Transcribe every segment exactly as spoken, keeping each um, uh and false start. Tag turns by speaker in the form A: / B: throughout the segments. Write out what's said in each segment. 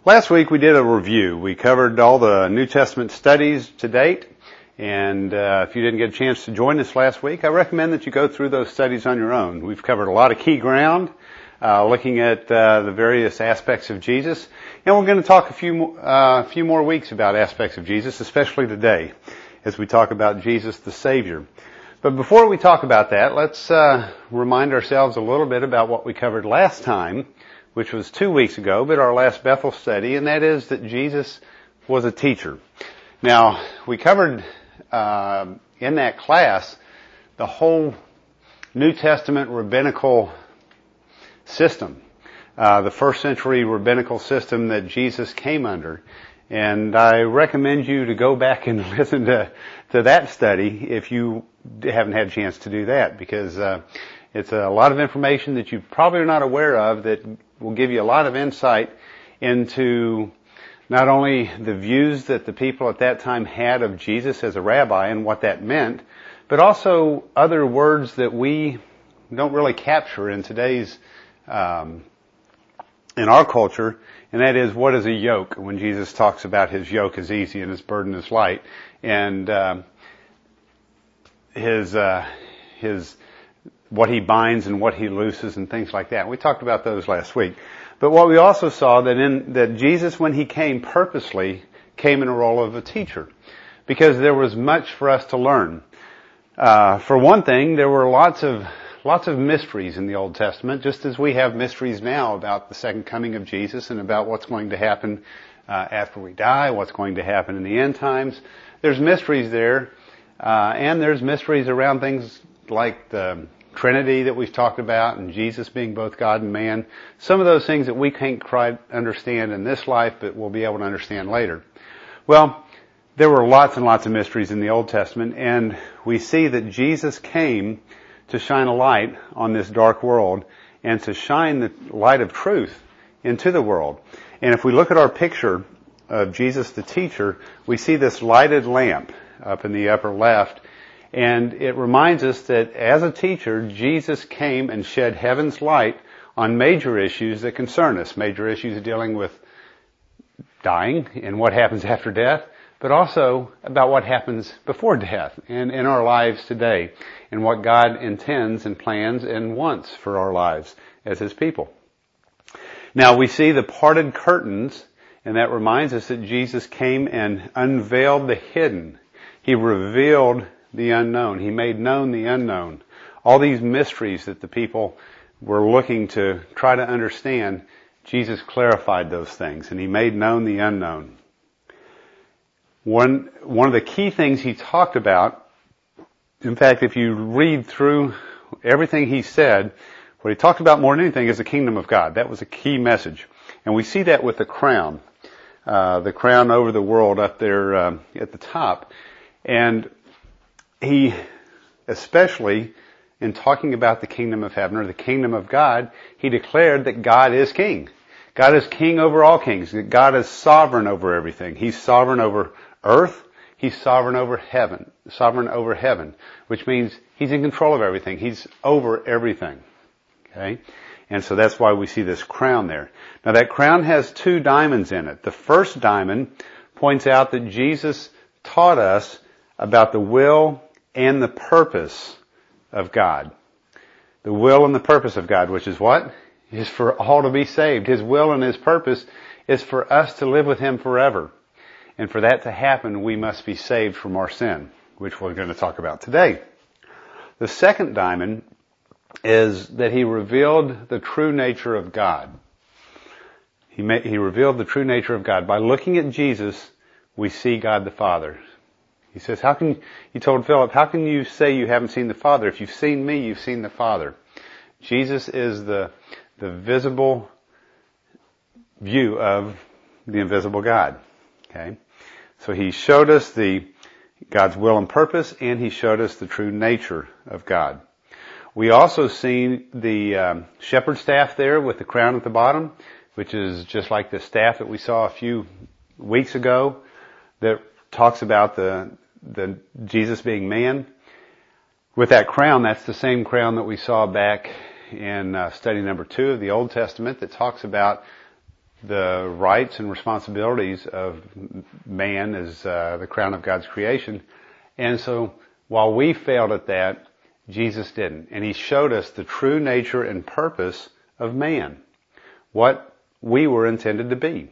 A: Last week we did a review. We covered all the New Testament studies to date, and uh, if you didn't get a chance to join us last week, I recommend that you go through those studies on your own. We've covered a lot of key ground, uh, looking at uh, the various aspects of Jesus, and we're going to talk a few uh, a few more weeks about aspects of Jesus, especially today, as we talk about Jesus the Savior. But before we talk about that, let's uh, remind ourselves a little bit about what we covered last time, which was two weeks ago, but our last Bethel study, and that is that Jesus was a teacher. Now, we covered uh, in that class the whole New Testament rabbinical system, uh, the first century rabbinical system that Jesus came under. And I recommend you to go back and listen to, to that study if you haven't had a chance to do that, because uh, it's a lot of information that you probably are not aware of that will give you a lot of insight into not only the views that the people at that time had of Jesus as a rabbi and what that meant, but also other words that we don't really capture in today's, um, in our culture, and that is, what is a yoke? When Jesus talks about his yoke is easy and his burden is light, and um, his uh, his what he binds and what he looses and things like that. We talked about those last week. But what we also saw that in that Jesus, when he came, purposely came in a role of a teacher, because there was much for us to learn. Uh, for one thing, there were lots of lots of mysteries in the Old Testament, just as we have mysteries now about the second coming of Jesus and about what's going to happen uh, after we die, what's going to happen in the end times. There's mysteries there, uh, and there's mysteries around things like the Trinity that we've talked about, and Jesus being both God and man. Some of those things that we can't quite understand in this life, but we'll be able to understand later. Well, there were lots and lots of mysteries in the Old Testament, and we see that Jesus came to shine a light on this dark world and to shine the light of truth into the world. And if we look at our picture of Jesus the teacher, we see this lighted lamp up in the upper left. And it reminds us that as a teacher, Jesus came and shed heaven's light on major issues that concern us, major issues dealing with dying and what happens after death, but also about what happens before death and in our lives today, and what God intends and plans and wants for our lives as his people. Now, we see the parted curtains, and that reminds us that Jesus came and unveiled the hidden. He revealed the unknown. He made known the unknown. All these mysteries that the people were looking to try to understand, Jesus clarified those things, and he made known the unknown. One, one of the key things he talked about, in fact, if you read through everything he said, what he talked about more than anything is the kingdom of God. That was a key message. And we see that with the crown, uh, the crown over the world up there uh, at the top. And he, especially in talking about the kingdom of heaven or the kingdom of God, he declared that God is king. God is king over all kings. God is sovereign over everything. He's sovereign over earth. He's sovereign over heaven. Sovereign over heaven, which means he's in control of everything. He's over everything. Okay? And so that's why we see this crown there. Now, that crown has two diamonds in it. The first diamond points out that Jesus taught us about the will and the purpose of God. The will and the purpose of God, which is what? Is for all to be saved. His will and his purpose is for us to live with him forever. And for that to happen, we must be saved from our sin, which we're going to talk about today. The second diamond is that he revealed the true nature of God. He, made, he revealed the true nature of God. By looking at Jesus, we see God the Father. He says, how can, he told Philip, how can you say you haven't seen the Father? If you've seen me, you've seen the Father. Jesus is the, the visible view of the invisible God. Okay? So he showed us the, God's will and purpose, and he showed us the true nature of God. We also see the um, shepherd staff there with the crown at the bottom, which is just like the staff that we saw a few weeks ago that talks about the the Jesus being man. With that crown, that's the same crown that we saw back in uh, study number two of the Old Testament that talks about the rights and responsibilities of man as uh, the crown of God's creation. And so while we failed at that, Jesus didn't. And he showed us the true nature and purpose of man, what we were intended to be.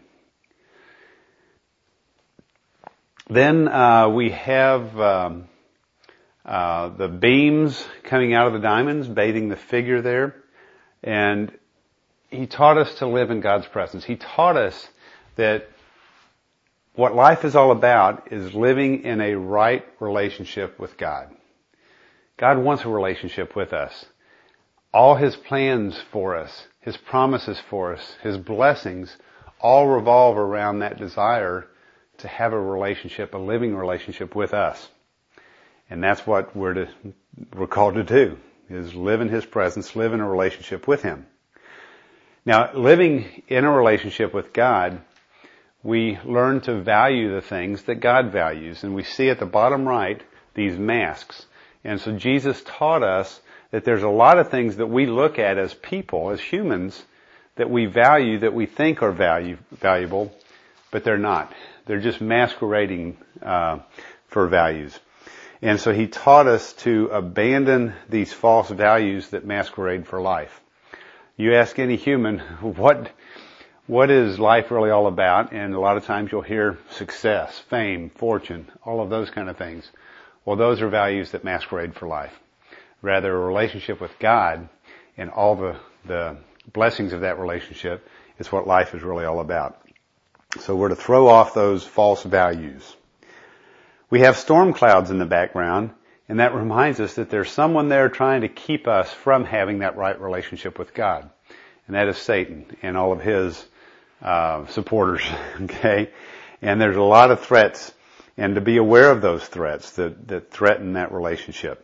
A: Then uh, we have um, uh, the beams coming out of the diamonds, bathing the figure there. And he taught us to live in God's presence. He taught us that what life is all about is living in a right relationship with God. God wants a relationship with us. All his plans for us, his promises for us, his blessings all revolve around that desire to have a relationship, a living relationship with us. And that's what we're to, we're called to do, is live in his presence, live in a relationship with him. Now, living in a relationship with God, we learn to value the things that God values. And we see at the bottom right these masks. And so Jesus taught us that there's a lot of things that we look at as people, as humans, that we value, that we think are value, valuable, but they're not. They're just masquerading uh, for values. And so he taught us to abandon these false values that masquerade for life. You ask any human, what what is life really all about? And a lot of times you'll hear success, fame, fortune, all of those kind of things. Well, those are values that masquerade for life. Rather, a relationship with God and all the, the blessings of that relationship is what life is really all about. So we're to throw off those false values. We have storm clouds in the background, and that reminds us that there's someone there trying to keep us from having that right relationship with God. And that is Satan and all of his uh, supporters. Okay? And there's a lot of threats, and to be aware of those threats that, that threaten that relationship.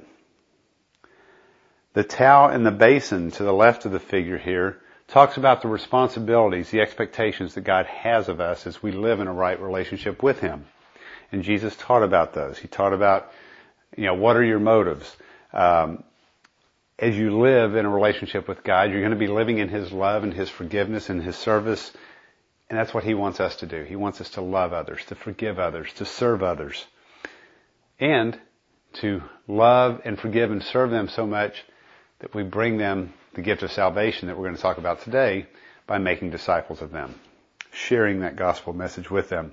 A: The towel in the basin to the left of the figure here talks about the responsibilities, the expectations that God has of us as we live in a right relationship with him. And Jesus taught about those. He taught about, you know, what are your motives? Um, as you live in a relationship with God, you're going to be living in his love and his forgiveness and his service. And that's what he wants us to do. He wants us to love others, to forgive others, to serve others. And to love and forgive and serve them so much that we bring them the gift of salvation that we're going to talk about today by making disciples of them, sharing that gospel message with them.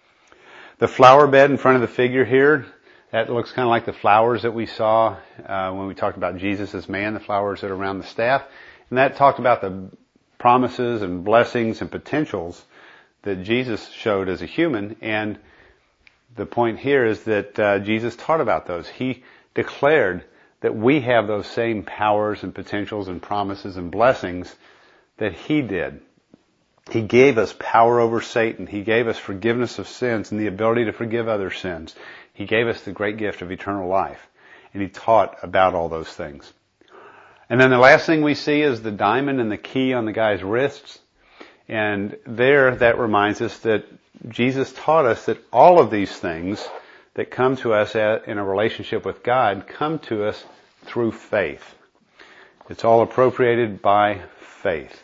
A: The flower bed in front of the figure here, that looks kind of like the flowers that we saw uh, when we talked about Jesus as man, the flowers that are around the staff. And that talked about the promises and blessings and potentials that Jesus showed as a human. And the point here is that uh, Jesus taught about those. He declared that we have those same powers and potentials and promises and blessings that he did. He gave us power over Satan. He gave us forgiveness of sins and the ability to forgive other sins. He gave us the great gift of eternal life. And he taught about all those things. And then the last thing we see is the diamond and the key on the guy's wrists. And there, that reminds us that Jesus taught us that all of these things that come to us in a relationship with God come to us through faith. It's all appropriated by faith.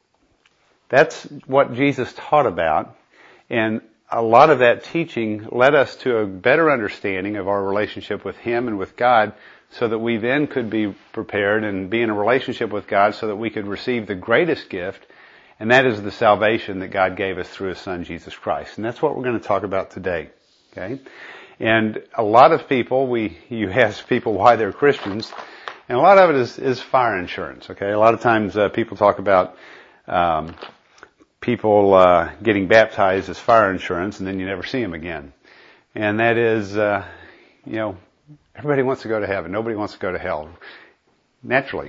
A: That's what Jesus taught about, and a lot of that teaching led us to a better understanding of our relationship with him and with God, so that we then could be prepared and be in a relationship with God so that we could receive the greatest gift, and that is the salvation that God gave us through his son Jesus Christ. And that's what we're going to talk about today. Okay? And a lot of people, we, you ask people why they're Christians, and a lot of it is, is fire insurance. Okay? A lot of times uh, people talk about um, people uh, getting baptized as fire insurance, and then you never see them again. And that is, uh, you know, everybody wants to go to heaven. Nobody wants to go to hell, naturally.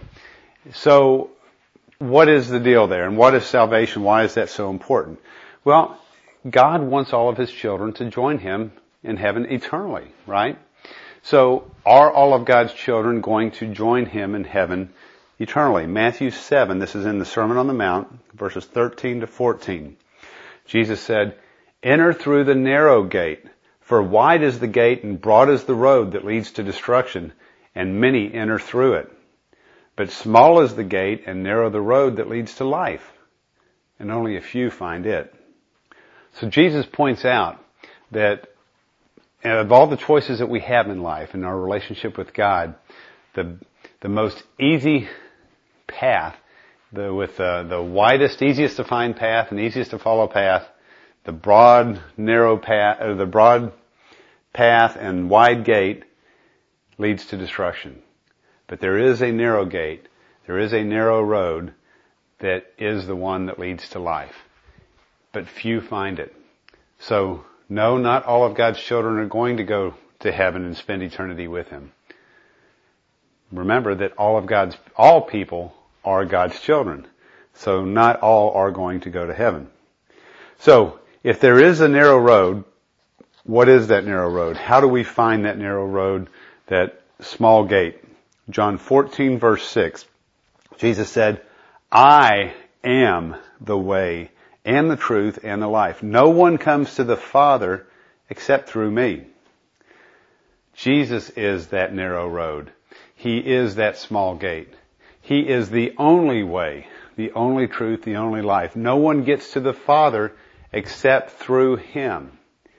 A: So what is the deal there? And what is salvation? Why is that so important? Well, God wants all of his children to join him in heaven eternally, right? So are all of God's children going to join him in heaven eternally? Matthew seven, this is in the Sermon on the Mount, verses thirteen to fourteen. Jesus said, "Enter through the narrow gate, for wide is the gate and broad is the road that leads to destruction, and many enter through it. But small is the gate and narrow the road that leads to life, and only a few find it. So Jesus points out that of all the choices that we have in life, in our relationship with God, the the most easy path, the with uh, the widest, easiest to find path and easiest to follow path, the broad, narrow path, or the broad path and wide gate leads to destruction. But there is a narrow gate, there is a narrow road that is the one that leads to life. But few find it. So, no, not all of God's children are going to go to heaven and spend eternity with Him. Remember that all of God's, all people are God's children. So not all are going to go to heaven. So, if there is a narrow road, what is that narrow road? How do we find that narrow road, that small gate? John fourteen verse six, Jesus said, I am the way and the truth and the life. No one comes to the Father except through me. Jesus is that narrow road. He is that small gate. He is the only way, the only truth, the only life. No one gets to the Father except through Him.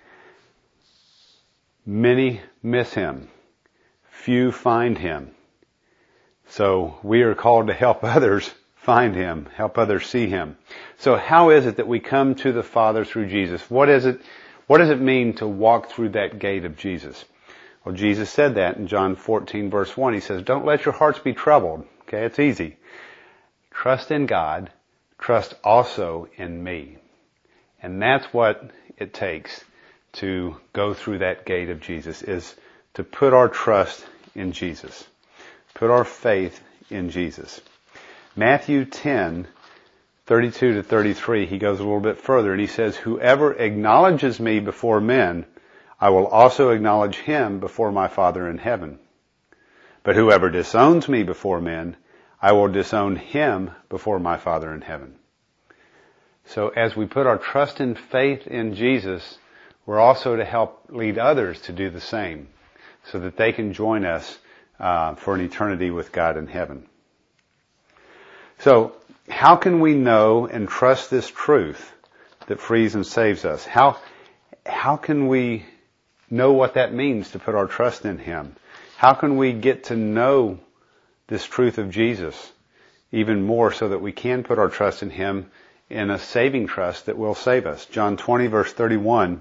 A: Many miss Him. Few find Him. So we are called to help others find Him, help others see Him. So how is it that we come to the Father through Jesus? What is it, what does it mean to walk through that gate of Jesus? Well, Jesus said that in John fourteen verse one. He says, don't let your hearts be troubled. Okay, it's easy. Trust in God. Trust also in me. And that's what it takes to go through that gate of Jesus, is to put our trust in Jesus. Put our faith in Jesus. Matthew ten, thirty-two to thirty-three, he goes a little bit further and he says, whoever acknowledges me before men, I will also acknowledge him before my Father in heaven. But whoever disowns me before men, I will disown him before my Father in heaven. So as we put our trust and faith in Jesus, we're also to help lead others to do the same, so that they can join us uh, for an eternity with God in heaven. So, how can we know and trust this truth that frees and saves us? How how can we know what that means to put our trust in Him? How can we get to know this truth of Jesus even more so that we can put our trust in Him in a saving trust that will save us? John twenty verse thirty-one,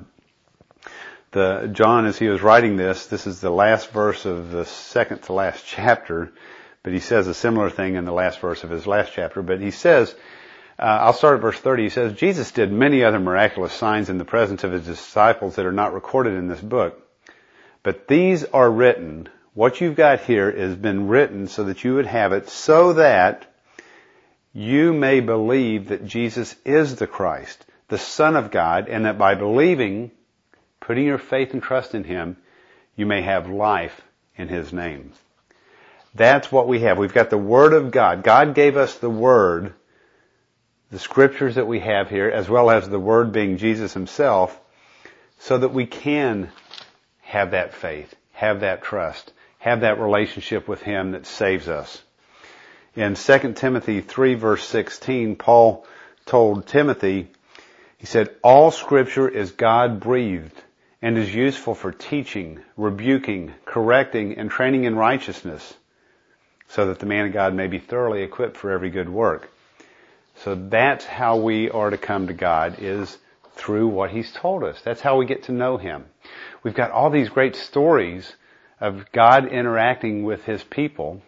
A: the John, as he was writing this, this is the last verse of the second to last chapter, but he says a similar thing in the last verse of his last chapter. But he says, uh, I'll start at verse thirty, he says, Jesus did many other miraculous signs in the presence of His disciples that are not recorded in this book. But these are written, what you've got here has been written so that you would have it, so that you may believe that Jesus is the Christ, the Son of God, and that by believing, putting your faith and trust in Him, you may have life in His name. That's what we have. We've got the Word of God. God gave us the Word, the Scriptures that we have here, as well as the Word being Jesus Himself, so that we can have that faith, have that trust, have that relationship with Him that saves us. In Second Timothy three verse sixteen, Paul told Timothy, he said, all Scripture is God-breathed and is useful for teaching, rebuking, correcting, and training in righteousness, so that the man of God may be thoroughly equipped for every good work. So that's how we are to come to God, is through what He's told us. That's how we get to know Him. We've got all these great stories of God interacting with His people.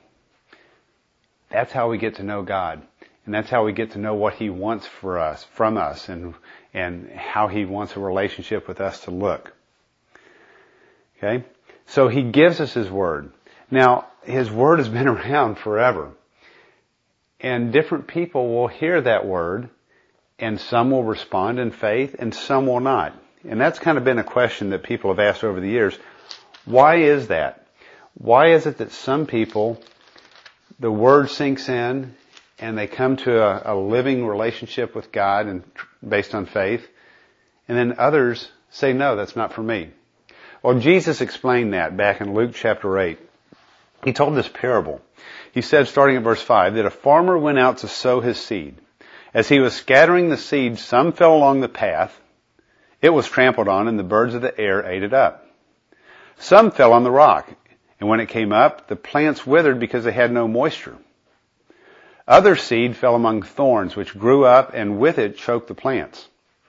A: That's how we get to know God. And that's how we get to know what He wants for us, from us, and, and how He wants a relationship with us to look. Okay? So He gives us His Word. Now, His Word has been around forever. And different people will hear that Word, and some will respond in faith, and some will not. And that's kind of been a question that people have asked over the years. Why is that? Why is it that some people, the Word sinks in, and they come to a, a living relationship with God and based on faith, and then others say, no, that's not for me? Well, Jesus explained that back in Luke chapter eight. He told this parable. He said, starting at verse five, that a farmer went out to sow his seed. As he was scattering the seed, some fell along the path. It was trampled on, and the birds of the air ate it up. Some fell on the rock, and when it came up, the plants withered because they had no moisture. Other seed fell among thorns, which grew up, and with it choked the plants.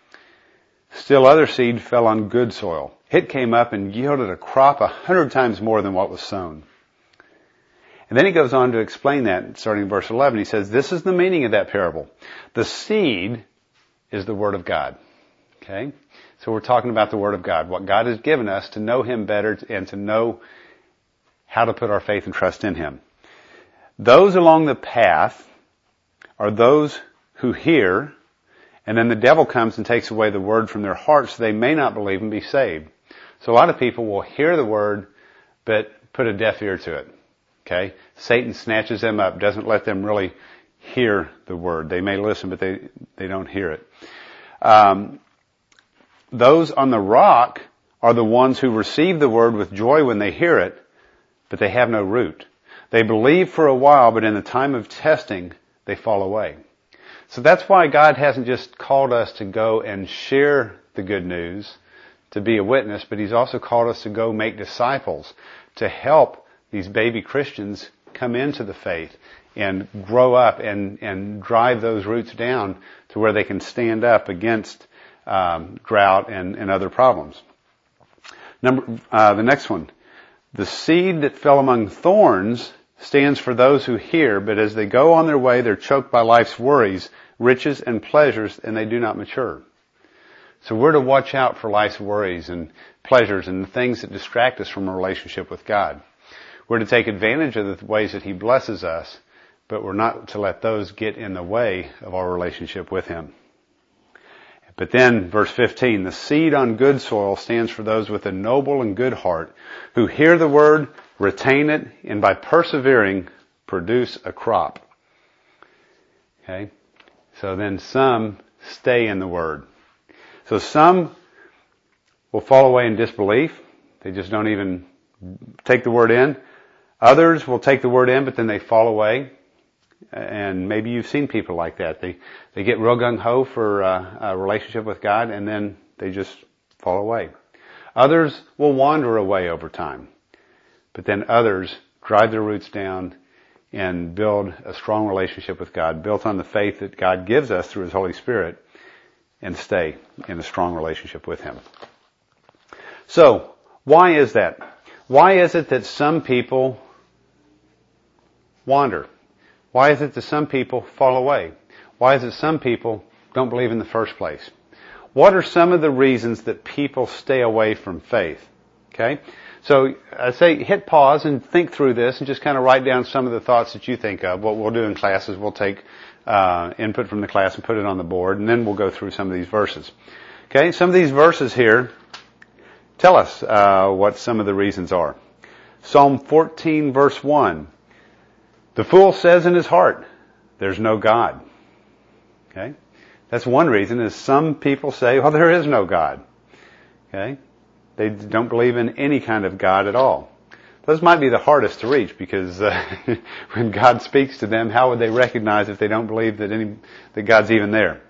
A: Still other seed fell on good soil. It came up and yielded a crop a hundred times more than what was sown. And then he goes on to explain that, starting in verse eleven. He says, this is the meaning of that parable. The seed is the Word of God. Okay? So we're talking about the Word of God, what God has given us to know Him better and to know how to put our faith and trust in Him. Those along the path are those who hear, and then the devil comes and takes away the Word from their hearts so they may not believe and be saved. So a lot of people will hear the Word, but put a deaf ear to it. Okay? Satan snatches them up, doesn't let them really hear the Word. They may listen, but they, they don't hear it. Um, those on the rock are the ones who receive the Word with joy when they hear it, but they have no root. They believe for a while, but in the time of testing, they fall away. So that's why God hasn't just called us to go and share the good news, to be a witness, but He's also called us to go make disciples, to help these baby Christians come into the faith and grow up and, and drive those roots down to where they can stand up against um, drought and, and other problems. Number, uh, the next one. The seed that fell among thorns stands for those who hear, but as they go on their way, they're choked by life's worries, riches, and pleasures, and they do not mature. So we're to watch out for life's worries and pleasures and the things that distract us from a relationship with God. We're to take advantage of the ways that He blesses us, but we're not to let those get in the way of our relationship with Him. But then, verse fifteen, the seed on good soil stands for those with a noble and good heart, who hear the Word, retain it, and by persevering, produce a crop. Okay? So then some stay in the Word. So some will fall away in disbelief. They just don't even take the Word in. Others will take the Word in, but then they fall away. And maybe you've seen people like that. They they get real gung-ho for uh, a relationship with God, and then they just fall away. Others will wander away over time. But then others drive their roots down and build a strong relationship with God, built on the faith that God gives us through His Holy Spirit, and stay in a strong relationship with Him. So, why is that? Why is it that some people wander? Why is it that some people fall away? Why is it some people don't believe in the first place? What are some of the reasons that people stay away from faith? Okay? So I say hit pause and think through this and just kind of write down some of the thoughts that you think of. What we'll do in class is we'll take uh, input from the class and put it on the board, and then we'll go through some of these verses. Okay? Some of these verses here tell us uh, what some of the reasons are. Psalm fourteen, verse one. The fool says in his heart, there's no God. Okay? That's one reason, is some people say, well, there is no God. Okay? They don't believe in any kind of God at all. Those might be the hardest to reach, because uh, when God speaks to them, how would they recognize if they don't believe that any that God's even there?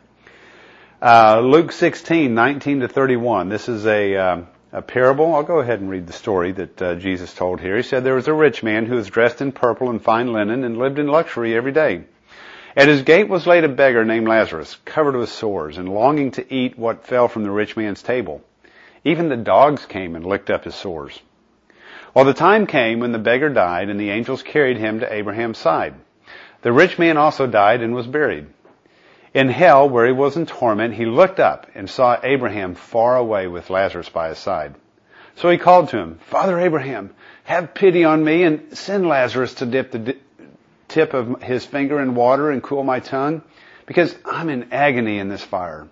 A: Uh, Luke sixteen, nineteen to thirty-one. This is a um, a parable. I'll go ahead and read the story that uh, Jesus told here. He said, there was a rich man who was dressed in purple and fine linen and lived in luxury every day. At his gate was laid a beggar named Lazarus, covered with sores and longing to eat what fell from the rich man's table. Even the dogs came and licked up his sores. Well, the time came when the beggar died, and the angels carried him to Abraham's side. The rich man also died and was buried. In hell, where he was in torment, he looked up and saw Abraham far away with Lazarus by his side. So he called to him, Father Abraham, have pity on me and send Lazarus to dip the di- tip of his finger in water and cool my tongue, because I'm in agony in this fire.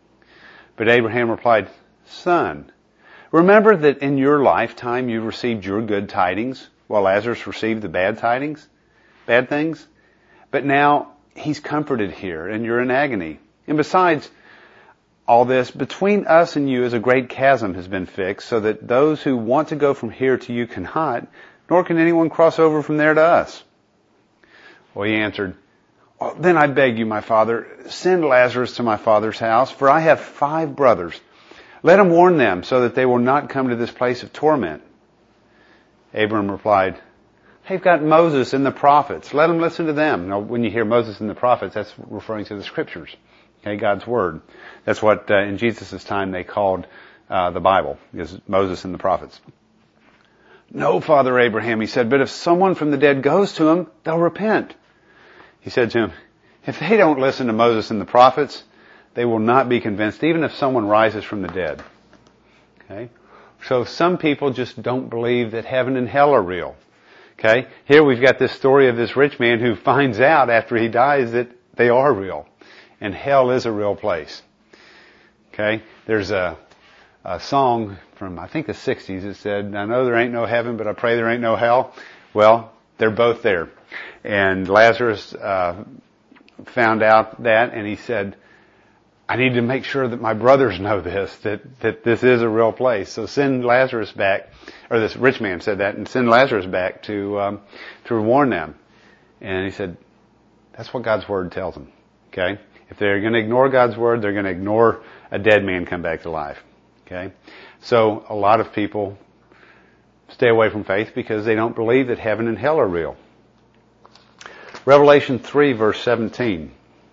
A: But Abraham replied, Son, remember that in your lifetime you received your good tidings, while Lazarus received the bad tidings, bad things. But now he's comforted here, and you're in agony. And besides all this, between us and you is a great chasm has been fixed, so that those who want to go from here to you cannot, nor can anyone cross over from there to us. Well, he answered, Oh, then I beg you, my father, send Lazarus to my father's house, for I have five brothers. Let him warn them so that they will not come to this place of torment. Abram replied, they've got Moses and the prophets. Let them listen to them. Now, when you hear Moses and the prophets, that's referring to the scriptures. Okay, God's word. That's what uh, in Jesus' time they called uh, the Bible, is Moses and the prophets. No, Father Abraham, he said, but if someone from the dead goes to him, they'll repent. He said to him, if they don't listen to Moses and the prophets, they will not be convinced, even if someone rises from the dead. Okay? So some people just don't believe that heaven and hell are real. Okay? Here we've got this story of this rich man who finds out after he dies that they are real. And hell is a real place. Okay? There's a, a song from, I think, the sixties that said, I know there ain't no heaven, but I pray there ain't no hell. Well, they're both there. And Lazarus uh, found out that, and he said, I need to make sure that my brothers know this, that, that this is a real place. So send Lazarus back, or this rich man said that, and send Lazarus back to um, to warn them. And he said, that's what God's word tells them. Okay? If they're going to ignore God's word, they're going to ignore a dead man come back to life. Okay? So a lot of people stay away from faith because they don't believe that heaven and hell are real. Revelation three, verse seventeen.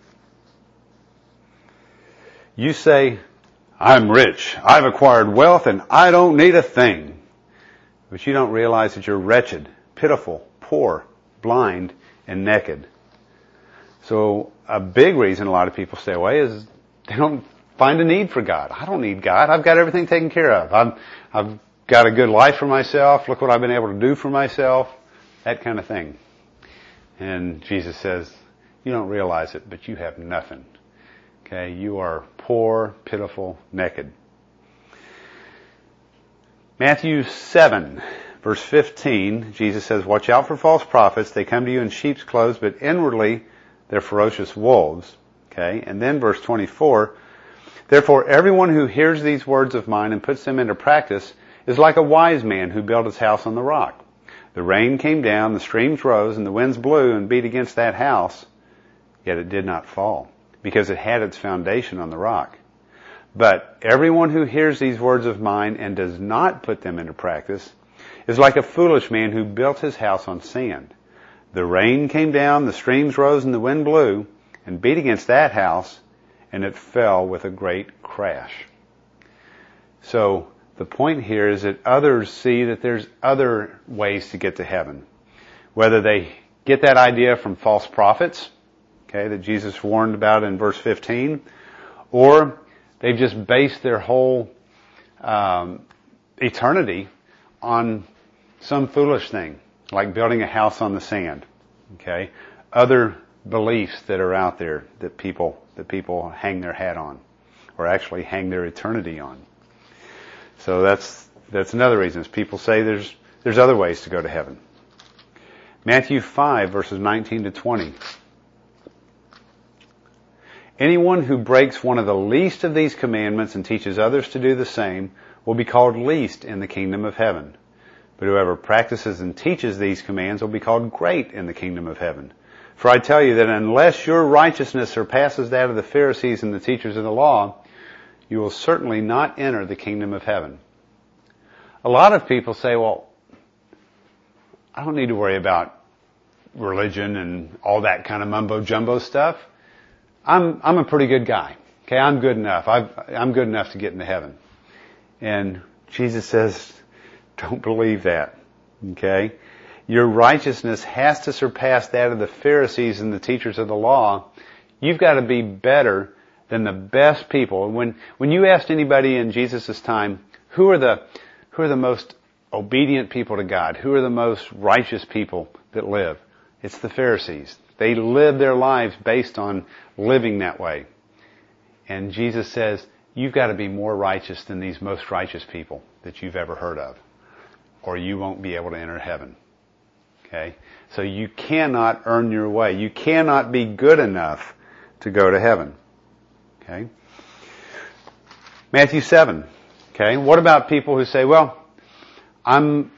A: You say, I'm rich, I've acquired wealth, and I don't need a thing. But you don't realize that you're wretched, pitiful, poor, blind, and naked. So a big reason a lot of people stay away is they don't find a need for God. I don't need God. I've got everything taken care of. I'm, I've got a good life for myself. Look what I've been able to do for myself. That kind of thing. And Jesus says, you don't realize it, but you have nothing. Okay, you are poor, pitiful, naked. Matthew seven, verse fifteen, Jesus says, watch out for false prophets. They come to you in sheep's clothes, but inwardly they're ferocious wolves. Okay, and then verse twenty-four, therefore everyone who hears these words of mine and puts them into practice is like a wise man who built his house on the rock. The rain came down, the streams rose, and the winds blew and beat against that house, yet it did not fall, because it had its foundation on the rock. But everyone who hears these words of mine and does not put them into practice is like a foolish man who built his house on sand. The rain came down, the streams rose, and the wind blew and beat against that house, and it fell with a great crash. So the point here is that others see that there's other ways to get to heaven. Whether they get that idea from false prophets, okay, that Jesus warned about in verse fifteen, or they've just based their whole um, eternity on some foolish thing, like building a house on the sand. Okay, other beliefs that are out there that people that people hang their hat on, or actually hang their eternity on. So that's that's another reason. Is people say there's there's other ways to go to heaven. Matthew five, verses nineteen to twenty. Anyone who breaks one of the least of these commandments and teaches others to do the same will be called least in the kingdom of heaven. But whoever practices and teaches these commands will be called great in the kingdom of heaven. For I tell you that unless your righteousness surpasses that of the Pharisees and the teachers of the law, you will certainly not enter the kingdom of heaven. A lot of people say, well, I don't need to worry about religion and all that kind of mumbo-jumbo stuff. I'm I'm a pretty good guy. Okay, I'm good enough. I've, I'm good enough to get into heaven. And Jesus says, don't believe that. Okay? Your righteousness has to surpass that of the Pharisees and the teachers of the law. You've got to be better than the best people. When when you asked anybody in Jesus' time, who are the who are the most obedient people to God? Who are the most righteous people that live? It's the Pharisees. They live their lives based on living that way. And Jesus says, you've got to be more righteous than these most righteous people that you've ever heard of, or you won't be able to enter heaven. Okay? So you cannot earn your way. You cannot be good enough to go to heaven. Okay? Matthew seven. Okay? What about people who say, well, I'm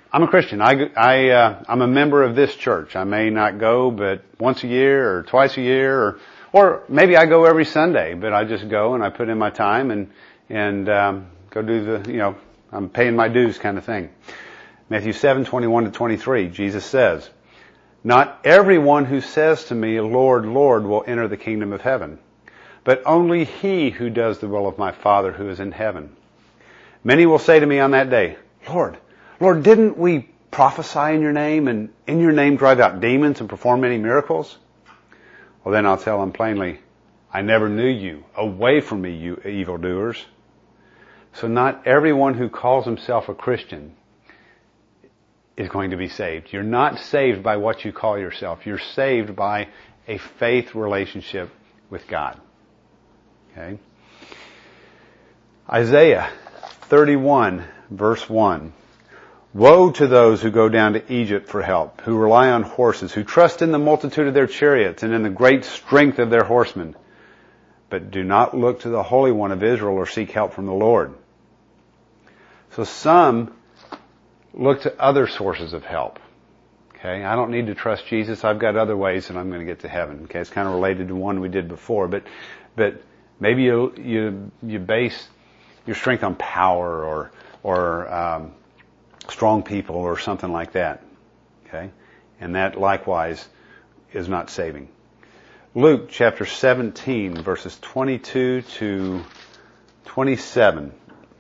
A: I'm a Christian. I, I, uh, I'm a member of this church. I may not go, but once a year or twice a year, or, or maybe I go every Sunday, but I just go and I put in my time and, and, um, go do the, you know, I'm paying my dues kind of thing. Matthew seven, twenty-one to twenty-three, Jesus says, "Not everyone who says to me, 'Lord, Lord,' will enter the kingdom of heaven, but only he who does the will of my Father who is in heaven. Many will say to me on that day, 'Lord, Lord, didn't we prophesy in your name and in your name drive out demons and perform many miracles?' Well, then I'll tell them plainly, 'I never knew you. Away from me, you evildoers.'" So not everyone who calls himself a Christian is going to be saved. You're not saved by what you call yourself. You're saved by a faith relationship with God. Okay? Isaiah thirty-one, verse one. "Woe to those who go down to Egypt for help, who rely on horses, who trust in the multitude of their chariots and in the great strength of their horsemen, but do not look to the Holy One of Israel or seek help from the Lord." So some look to other sources of help. Okay, I don't need to trust Jesus. I've got other ways that I'm going to get to heaven. Okay, it's kind of related to one we did before, but but maybe you you you base your strength on power or or um, strong people or something like that. Okay, and that likewise is not saving. Luke chapter seventeen, verses twenty-two to twenty-seven.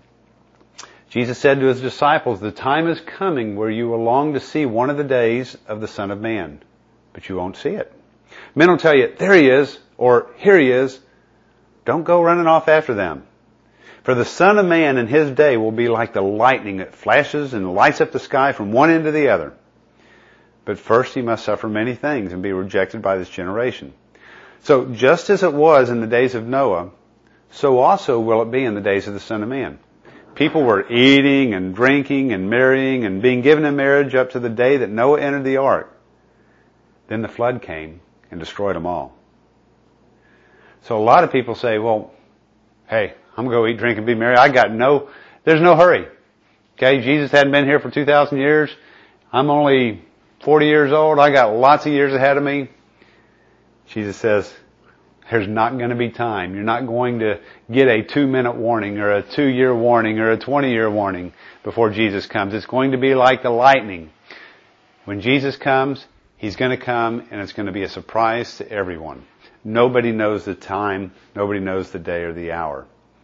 A: Jesus said to his disciples, "The time is coming where you will long to see one of the days of the Son of Man, but you won't see it. Men will tell you, 'There he is,' or 'Here he is.' Don't go running off after them. For the Son of Man in his day will be like the lightning that flashes and lights up the sky from one end to the other. But first he must suffer many things and be rejected by this generation. So just as it was in the days of Noah, so also will it be in the days of the Son of Man. People were eating and drinking and marrying and being given in marriage up to the day that Noah entered the ark. Then the flood came and destroyed them all." So a lot of people say, well, hey, I'm going to go eat, drink, and be merry. I got no, there's no hurry. Okay, Jesus hadn't been here for two thousand years. I'm only forty years old. I got lots of years ahead of me. Jesus says, there's not going to be time. You're not going to get a two-minute warning or a two-year warning or a twenty-year warning before Jesus comes. It's going to be like the lightning. When Jesus comes, He's going to come and it's going to be a surprise to everyone. Nobody knows the time. Nobody knows the day or the hour.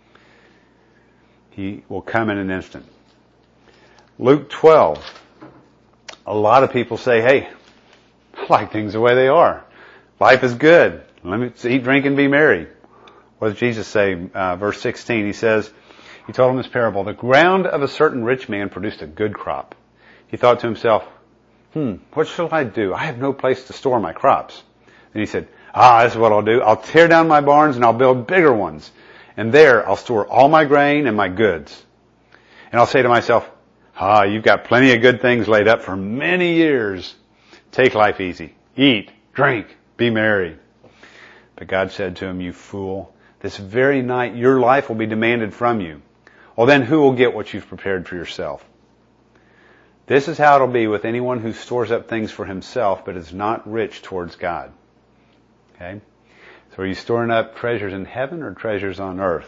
A: He will come in an instant. Luke twelve. A lot of people say, hey, I like things the way they are. Life is good. Let me eat, drink, and be merry. What does Jesus say? Uh, verse sixteen, he says, he told him this parable. "The ground of a certain rich man produced a good crop. He thought to himself, hmm, what shall I do? I have no place to store my crops." Then he said, ah, this is what I'll do. I'll tear down my barns and I'll build bigger ones. And there I'll store all my grain and my goods. And I'll say to myself, ah, you've got plenty of good things laid up for many years. Take life easy. Eat, drink, be merry. But God said to him, you fool, this very night your life will be demanded from you. Well, then who will get what you've prepared for yourself? This is how it'll be with anyone who stores up things for himself but is not rich towards God. Okay? So are you storing up treasures in heaven or treasures on earth?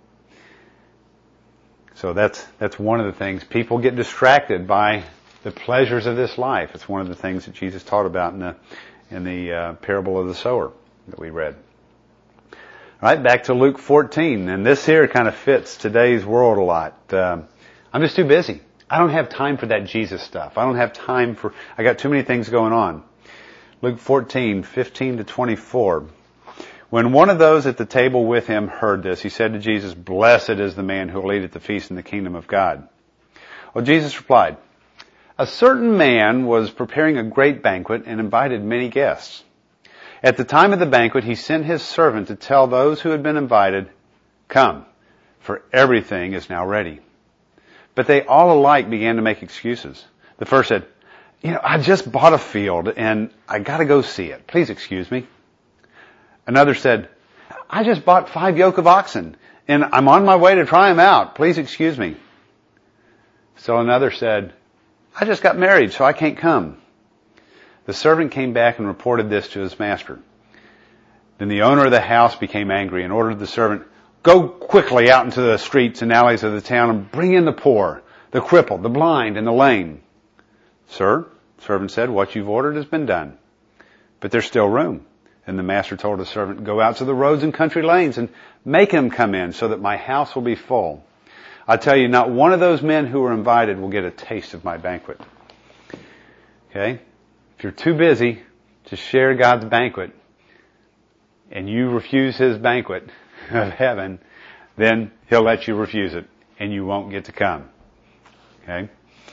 A: So that's that's one of the things. People get distracted by the pleasures of this life. It's one of the things that Jesus taught about in the in the uh, parable of the sower that we read. All right, back to Luke fourteen, and this here kind of fits today's world a lot. Um, I'm just too busy. I don't have time for that Jesus stuff. I don't have time for. I got too many things going on. Luke fourteen, fifteen to twenty-four. When one of those at the table with him heard this, he said to Jesus, "Blessed is the man who will eat at the feast in the kingdom of God." Well, Jesus replied, "A certain man was preparing a great banquet and invited many guests. At the time of the banquet, he sent his servant to tell those who had been invited, 'Come, for everything is now ready.' But they all alike began to make excuses. The first said, 'You know, I just bought a field and I got to go see it. Please excuse me.' Another said, 'I just bought five yoke of oxen and I'm on my way to try them out. Please excuse me.' Still another said, I just got married, so I can't come. The servant came back and reported this to his master. Then the owner of the house became angry and ordered the servant, go quickly out into the streets and alleys of the town and bring in the poor, the crippled, the blind, and the lame. Sir, the servant said, what you've ordered has been done, but there's still room. And the master told the servant, go out to the roads and country lanes and make him come in so that my house will be full. I tell you, not one of those men who were invited will get a taste of my banquet. Okay? If you're too busy to share God's banquet and you refuse His banquet of heaven, then He'll let you refuse it and you won't get to come. Okay?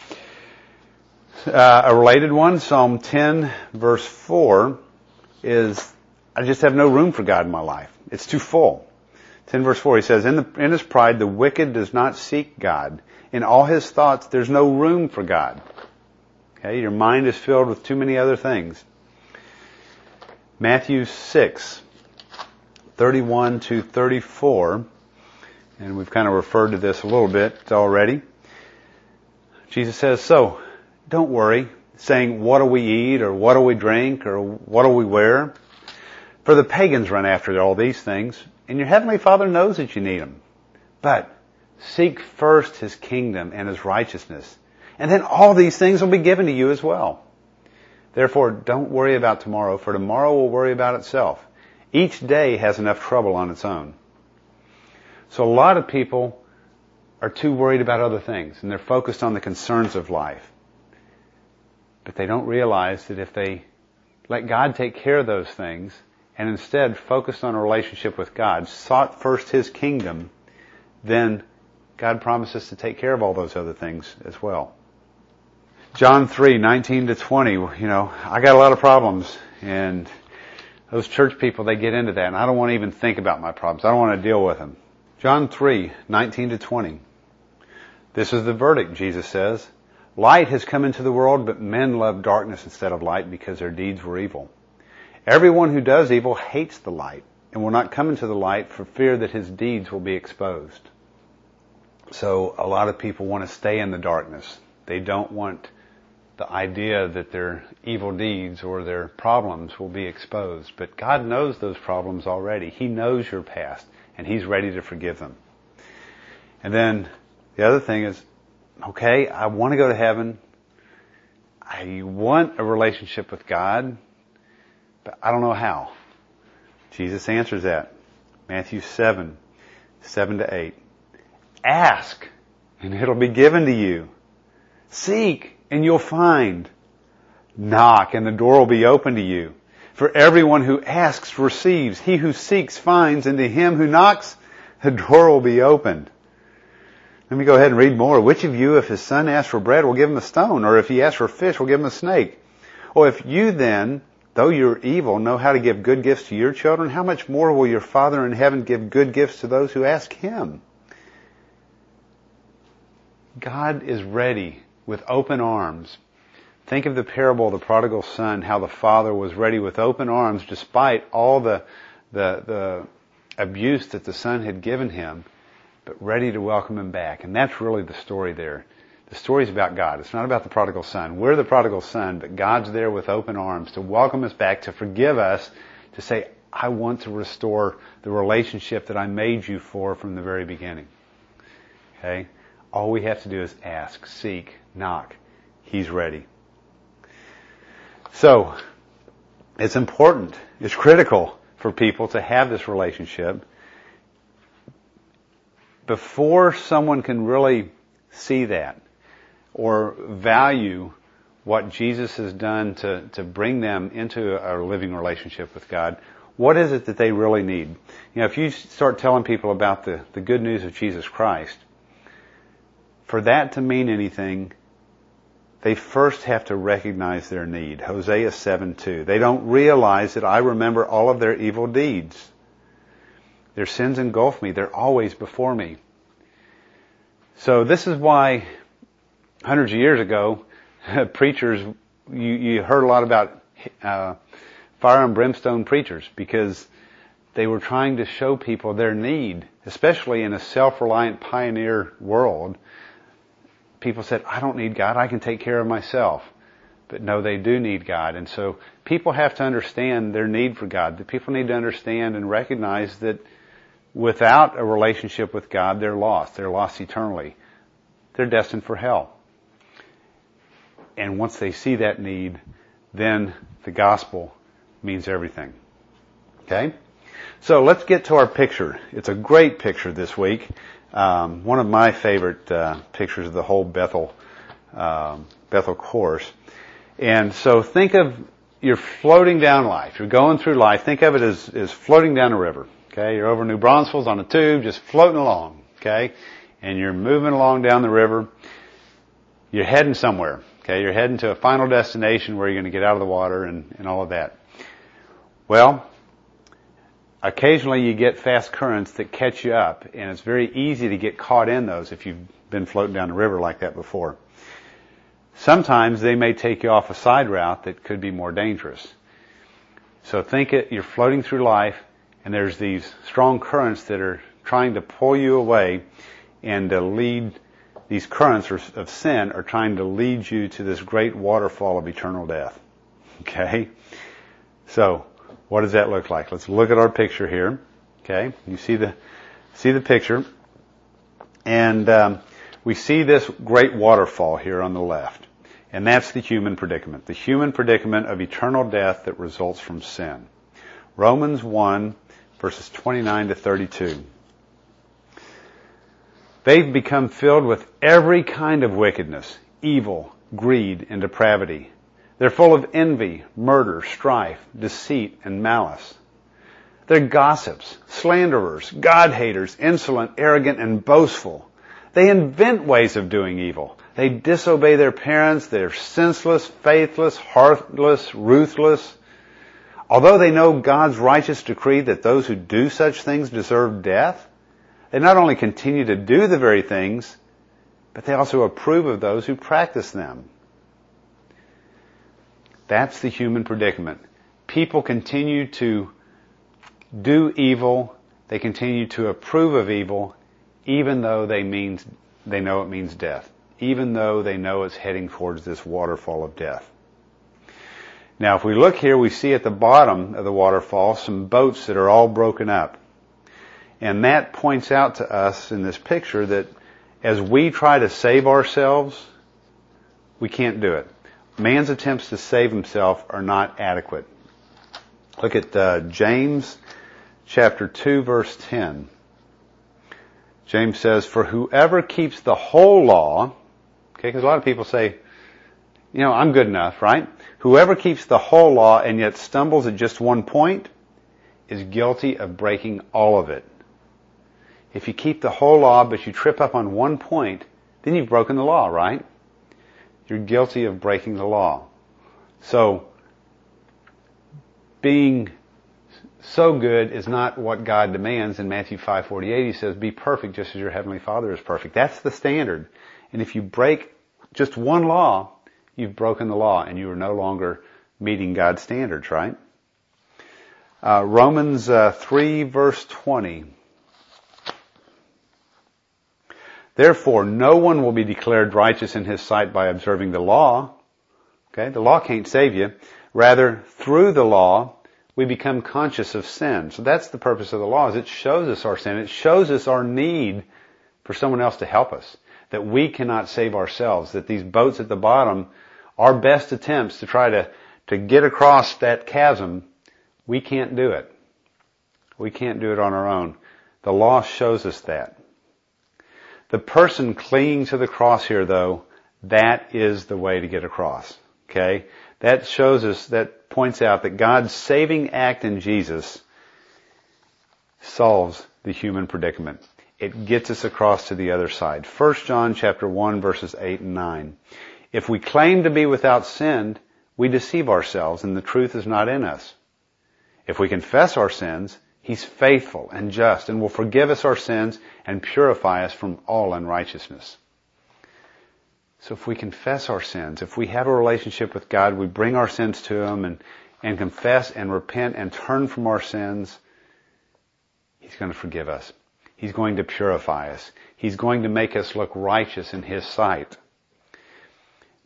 A: Uh, a related one, Psalm ten, verse four, is, I just have no room for God in my life. It's too full. ten verse four, he says, in, the, in his pride, the wicked does not seek God. In all his thoughts, there's no room for God. Okay, your mind is filled with too many other things. Matthew six, thirty-one to thirty-four, and we've kind of referred to this a little bit already. Jesus says, so, don't worry, saying, what do we eat, or what do we drink, or what do we wear? For the pagans run after all these things, and your heavenly Father knows that you need them. But seek first His kingdom and His righteousness, and then all these things will be given to you as well. Therefore, don't worry about tomorrow, for tomorrow will worry about itself. Each day has enough trouble on its own. So a lot of people are too worried about other things, and they're focused on the concerns of life. But they don't realize that if they let God take care of those things, and instead focused on a relationship with God, sought first His kingdom, then God promises to take care of all those other things as well. John three, nineteen to twenty, you know, I got a lot of problems, and those church people, they get into that, and I don't want to even think about my problems. I don't want to deal with them. John three, nineteen to twenty. This is the verdict, Jesus says. Light has come into the world, but men love darkness instead of light because their deeds were evil. Everyone who does evil hates the light and will not come into the light for fear that his deeds will be exposed. So a lot of people want to stay in the darkness. They don't want the idea that their evil deeds or their problems will be exposed. But God knows those problems already. He knows your past, and He's ready to forgive them. And then the other thing is, okay, I want to go to heaven. I want a relationship with God, but I don't know how. Jesus answers that. Matthew seven, seven to eight. Ask, and it'll be given to you. Seek, and you'll find. Knock, and the door will be open to you. For everyone who asks receives. He who seeks finds, and to him who knocks, the door will be opened. Let me go ahead and read more. Which of you, if his son asks for bread, will give him a stone? Or if he asks for fish, will give him a snake? Or if you then, though you're evil, know how to give good gifts to your children, how much more will your Father in heaven give good gifts to those who ask Him? God is ready with open arms. Think of the parable of the prodigal son, how the father was ready with open arms despite all the, the, the abuse that the son had given him, but ready to welcome him back. And that's really the story there. The story's about God. It's not about the prodigal son. We're the prodigal son, but God's there with open arms to welcome us back, to forgive us, to say, I want to restore the relationship that I made you for from the very beginning. Okay? All we have to do is ask, seek, knock. He's ready. So, it's important, it's critical for people to have this relationship. Before someone can really see that or value what Jesus has done to, to bring them into a living relationship with God, what is it that they really need? You know, if you start telling people about the, the good news of Jesus Christ, for that to mean anything, they first have to recognize their need. Hosea seven two. They don't realize that I remember all of their evil deeds. Their sins engulf me. They're always before me. So this is why hundreds of years ago, preachers, you, you heard a lot about uh, fire and brimstone preachers, because they were trying to show people their need, especially in a self-reliant pioneer world. people said, I don't need God, I can take care of myself. But no, they do need God. And so people have to understand their need for God. The people need to understand and recognize that without a relationship with God, they're lost. They're lost eternally. They're destined for hell. And once they see that need, then the gospel means everything. Okay? So let's get to our picture. It's a great picture this week. Um, one of my favorite uh, pictures of the whole Bethel um, Bethel course. And so think of, you're floating down life. You're going through life. Think of it as, as floating down a river. Okay? You're over New Braunfels on a tube, just floating along. Okay? And you're moving along down the river. You're heading somewhere. Okay? You're heading to a final destination where you're going to get out of the water and, and all of that. Well, occasionally you get fast currents that catch you up, and it's very easy to get caught in those if you've been floating down the river like that before. Sometimes they may take you off a side route that could be more dangerous. So think it, you're floating through life, and there's these strong currents that are trying to pull you away and to lead, these currents of sin are trying to lead you to this great waterfall of eternal death. Okay? So, what does that look like? Let's look at our picture here. Okay? You see the, see the picture. And um, we see this great waterfall here on the left. And that's the human predicament. The human predicament of eternal death that results from sin. Romans one, verses twenty-nine to thirty-two. They've become filled with every kind of wickedness, evil, greed, and depravity. They're full of envy, murder, strife, deceit, and malice. They're gossips, slanderers, God-haters, insolent, arrogant, and boastful. They invent ways of doing evil. They disobey their parents. They're senseless, faithless, heartless, ruthless. Although they know God's righteous decree that those who do such things deserve death, they not only continue to do the very things, but they also approve of those who practice them. That's the human predicament. People continue to do evil. They continue to approve of evil, even though they means they know it means death. Even though they know it's heading towards this waterfall of death. Now, if we look here, we see at the bottom of the waterfall some boats that are all broken up. And that points out to us in this picture that as we try to save ourselves, we can't do it. Man's attempts to save himself are not adequate. Look at uh, James chapter two, verse ten. James says, "For whoever keeps the whole law," okay, because a lot of people say, you know, I'm good enough, right? "Whoever keeps the whole law and yet stumbles at just one point is guilty of breaking all of it." If you keep the whole law but you trip up on one point, then you've broken the law, right? You're guilty of breaking the law. So, being so good is not what God demands. In Matthew five forty-eight, he says, "Be perfect just as your heavenly Father is perfect." That's the standard. And if you break just one law, you've broken the law and you are no longer meeting God's standards, right? Uh, Romans uh, three, verse twenty. "Therefore, no one will be declared righteous in his sight by observing the law." Okay, the law can't save you. "Rather, through the law, we become conscious of sin." So that's the purpose of the law, is it shows us our sin. It shows us our need for someone else to help us. That we cannot save ourselves. That these boats at the bottom, our best attempts to try to, to get across that chasm, we can't do it. We can't do it on our own. The law shows us that. The person clinging to the cross here, though, that is the way to get across. Okay? That shows us, that points out that God's saving act in Jesus solves the human predicament. It gets us across to the other side. First John chapter one, verses eight and nine. "If we claim to be without sin, we deceive ourselves and the truth is not in us. If we confess our sins, He's faithful and just and will forgive us our sins and purify us from all unrighteousness." So if we confess our sins, if we have a relationship with God, we bring our sins to Him and, and confess and repent and turn from our sins, He's going to forgive us. He's going to purify us. He's going to make us look righteous in His sight.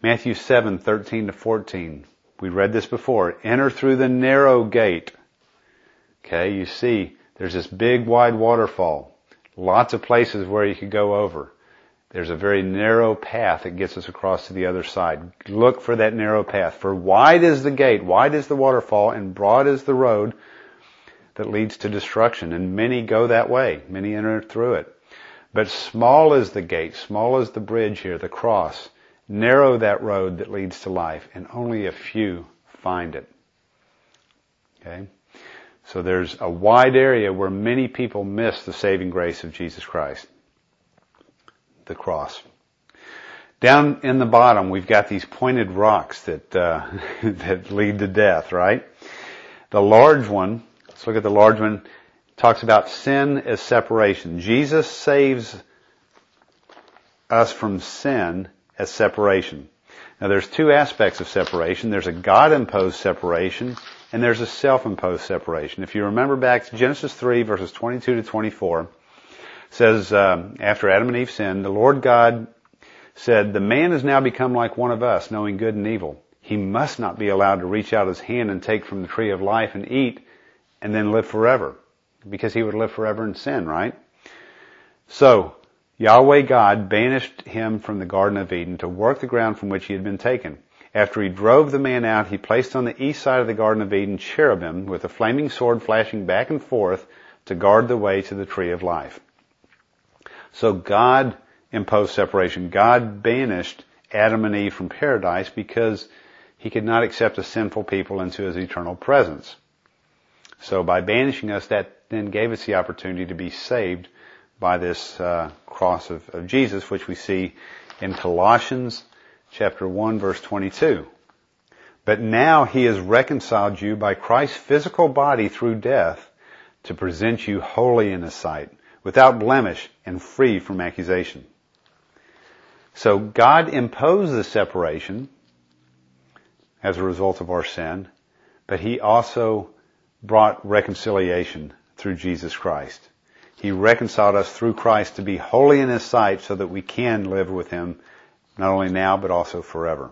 A: Matthew seven, thirteen to fourteen. We read this before. Enter through the narrow gate. Okay, you see, there's this big wide waterfall. Lots of places where you could go over. There's a very narrow path that gets us across to the other side. Look for that narrow path. For wide is the gate, wide is the waterfall, and broad is the road that leads to destruction. And many go that way. Many enter through it. But small is the gate, small is the bridge here, the cross. Narrow that road that leads to life, and only a few find it. Okay? So there's a wide area where many people miss the saving grace of Jesus Christ. The cross. Down in the bottom, we've got these pointed rocks that uh, that lead to death, right? The large one, let's look at the large one, talks about sin as separation. Jesus saves us from sin as separation. Now there's two aspects of separation. There's a God-imposed separation, and there's a self-imposed separation. If you remember back to Genesis three, verses twenty-two to twenty-four, says, um, after Adam and Eve sinned, the Lord God said, the man has now become like one of us, knowing good and evil. He must not be allowed to reach out his hand and take from the tree of life and eat and then live forever, because he would live forever in sin, right? So, Yahweh God banished him from the Garden of Eden to work the ground from which he had been taken. After he drove the man out, he placed on the east side of the Garden of Eden cherubim with a flaming sword flashing back and forth to guard the way to the tree of life. So God imposed separation. God banished Adam and Eve from paradise because he could not accept a sinful people into his eternal presence. So by banishing us, that then gave us the opportunity to be saved by this uh, cross of, of Jesus, which we see in Colossians chapter one, verse twenty-two. But now he has reconciled you by Christ's physical body through death to present you holy in his sight, without blemish and free from accusation. So God imposed the separation as a result of our sin, but he also brought reconciliation through Jesus Christ. He reconciled us through Christ to be holy in his sight so that we can live with him not only now but also forever.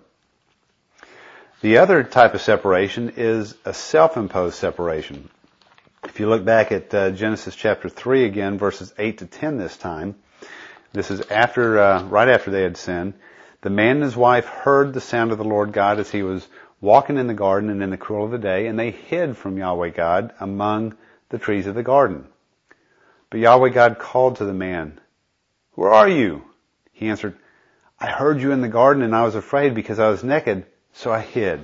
A: The other type of separation is a self-imposed separation. If you look back at uh, Genesis chapter three again, verses eight to ten this time, this is after, uh, right after they had sinned. The man and his wife heard the sound of the Lord God as he was walking in the garden and in the cool of the day, and they hid from Yahweh God among the trees of the garden. But Yahweh God called to the man, "Where are you?" He answered, "I heard you in the garden and I was afraid because I was naked, so I hid."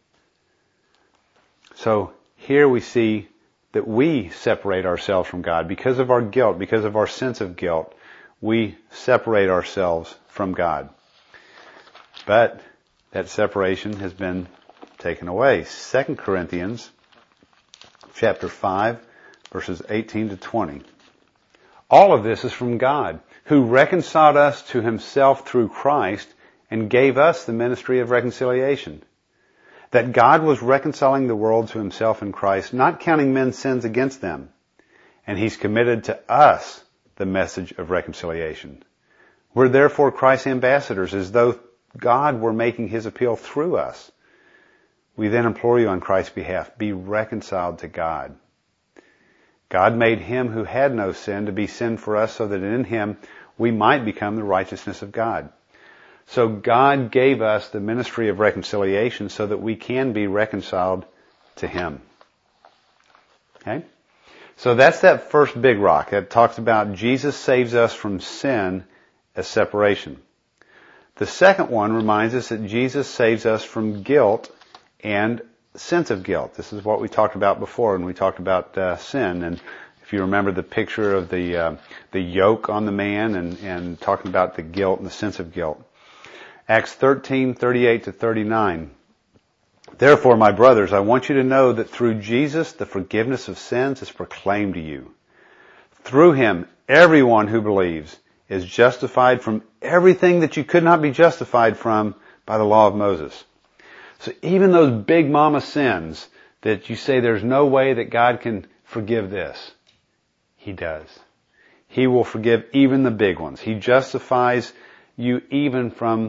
A: So here we see that we separate ourselves from God because of our guilt, because of our sense of guilt. We separate ourselves from God. But that separation has been taken away. Second Corinthians chapter five, verses eighteen to twenty. All of this is from God, who reconciled us to himself through Christ and gave us the ministry of reconciliation. That God was reconciling the world to himself in Christ, not counting men's sins against them. And he's committed to us the message of reconciliation. We're therefore Christ's ambassadors, as though God were making his appeal through us. We then implore you on Christ's behalf, be reconciled to God. God made him who had no sin to be sin for us so that in him we might become the righteousness of God. So God gave us the ministry of reconciliation so that we can be reconciled to him. Okay? So that's that first big rock that talks about Jesus saves us from sin as separation. The second one reminds us that Jesus saves us from guilt and sense of guilt. This is what we talked about before when we talked about uh, sin. And if you remember the picture of the uh, the yoke on the man and, and talking about the guilt and the sense of guilt. Acts thirteen, thirty-eight to thirty-nine. Therefore, my brothers, I want you to know that through Jesus the forgiveness of sins is proclaimed to you. Through him, everyone who believes is justified from everything that you could not be justified from by the law of Moses. So even those big mama sins that you say there's no way that God can forgive this, he does. He will forgive even the big ones. He justifies you even from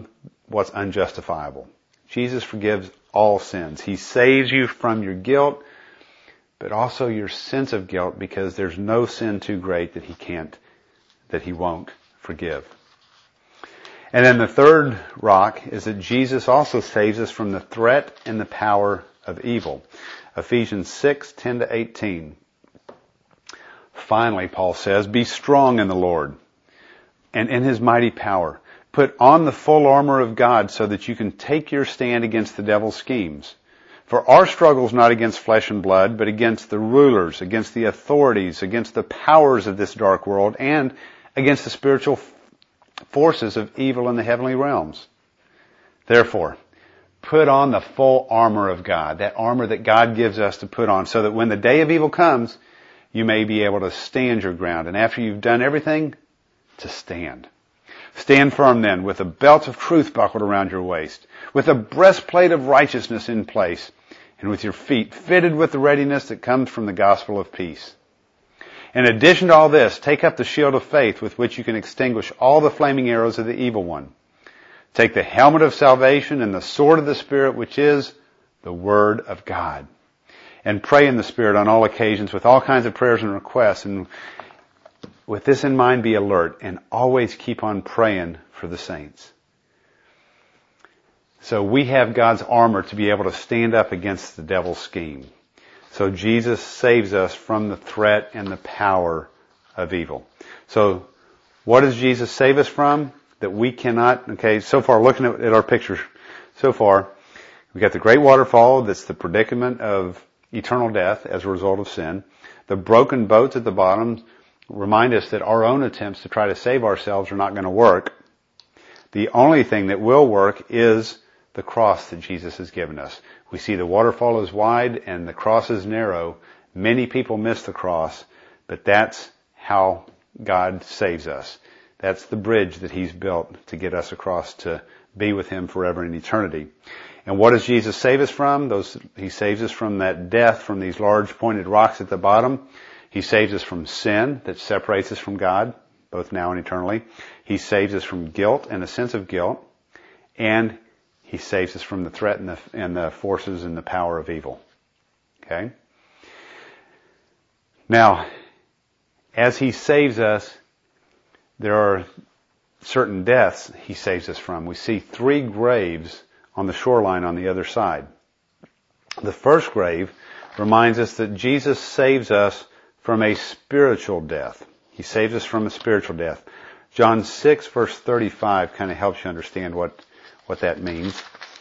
A: what's unjustifiable. Jesus forgives all sins. He saves you from your guilt, but also your sense of guilt, because there's no sin too great that he can't, that he won't forgive. And then the third rock is that Jesus also saves us from the threat and the power of evil. Ephesians six, ten to eighteen. Finally, Paul says, be strong in the Lord and in his mighty power. Put on the full armor of God so that you can take your stand against the devil's schemes. For our struggle is not against flesh and blood, but against the rulers, against the authorities, against the powers of this dark world, and against the spiritual forces of evil in the heavenly realms. Therefore, put on the full armor of God, that armor that God gives us to put on, so that when the day of evil comes, you may be able to stand your ground. And after you've done everything, to stand. Stand firm then, with a belt of truth buckled around your waist, with a breastplate of righteousness in place, and with your feet fitted with the readiness that comes from the gospel of peace. In addition to all this, take up the shield of faith with which you can extinguish all the flaming arrows of the evil one. Take the helmet of salvation and the sword of the Spirit, which is the Word of God. And pray in the Spirit on all occasions with all kinds of prayers and requests. And with this in mind, be alert and always keep on praying for the saints. So we have God's armor to be able to stand up against the devil's scheme. So Jesus saves us from the threat and the power of evil. So what does Jesus save us from? That we cannot, okay, so far looking at, at our picture, so far, we've got the great waterfall that's the predicament of eternal death as a result of sin. The broken boats at the bottom remind us that our own attempts to try to save ourselves are not going to work. The only thing that will work is the cross that Jesus has given us. We see the waterfall is wide and the cross is narrow. Many people miss the cross, but that's how God saves us. That's the bridge that he's built to get us across to be with him forever in eternity. And what does Jesus save us from? Those, he saves us from that death, from these large pointed rocks at the bottom. He saves us from sin that separates us from God, both now and eternally. He saves us from guilt and a sense of guilt. And he saves us from the threat and the, and the forces and the power of evil. Okay? Now, as he saves us, there are certain deaths he saves us from. We see three graves on the shoreline on the other side. The first grave reminds us that Jesus saves us from a spiritual death. He saves us from a spiritual death. John six verse thirty-five kind of helps you understand what, what that means.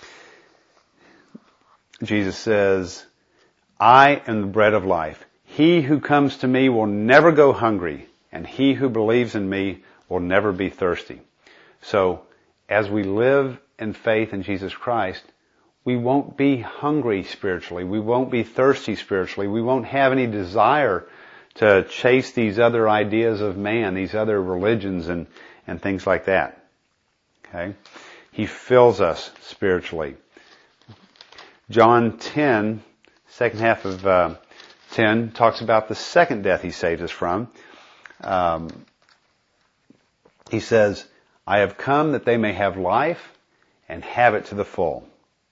A: Jesus says, I am the bread of life. He who comes to me will never go hungry, and he who believes in me will never be thirsty. So, as we live in faith in Jesus Christ, we won't be hungry spiritually. We won't be thirsty spiritually. We won't have any desire to chase these other ideas of man, these other religions and, and things like that. Okay? He fills us spiritually. John ten, second half of uh, ten, talks about the second death he saves us from. Um, he says, I have come that they may have life and have it to the full.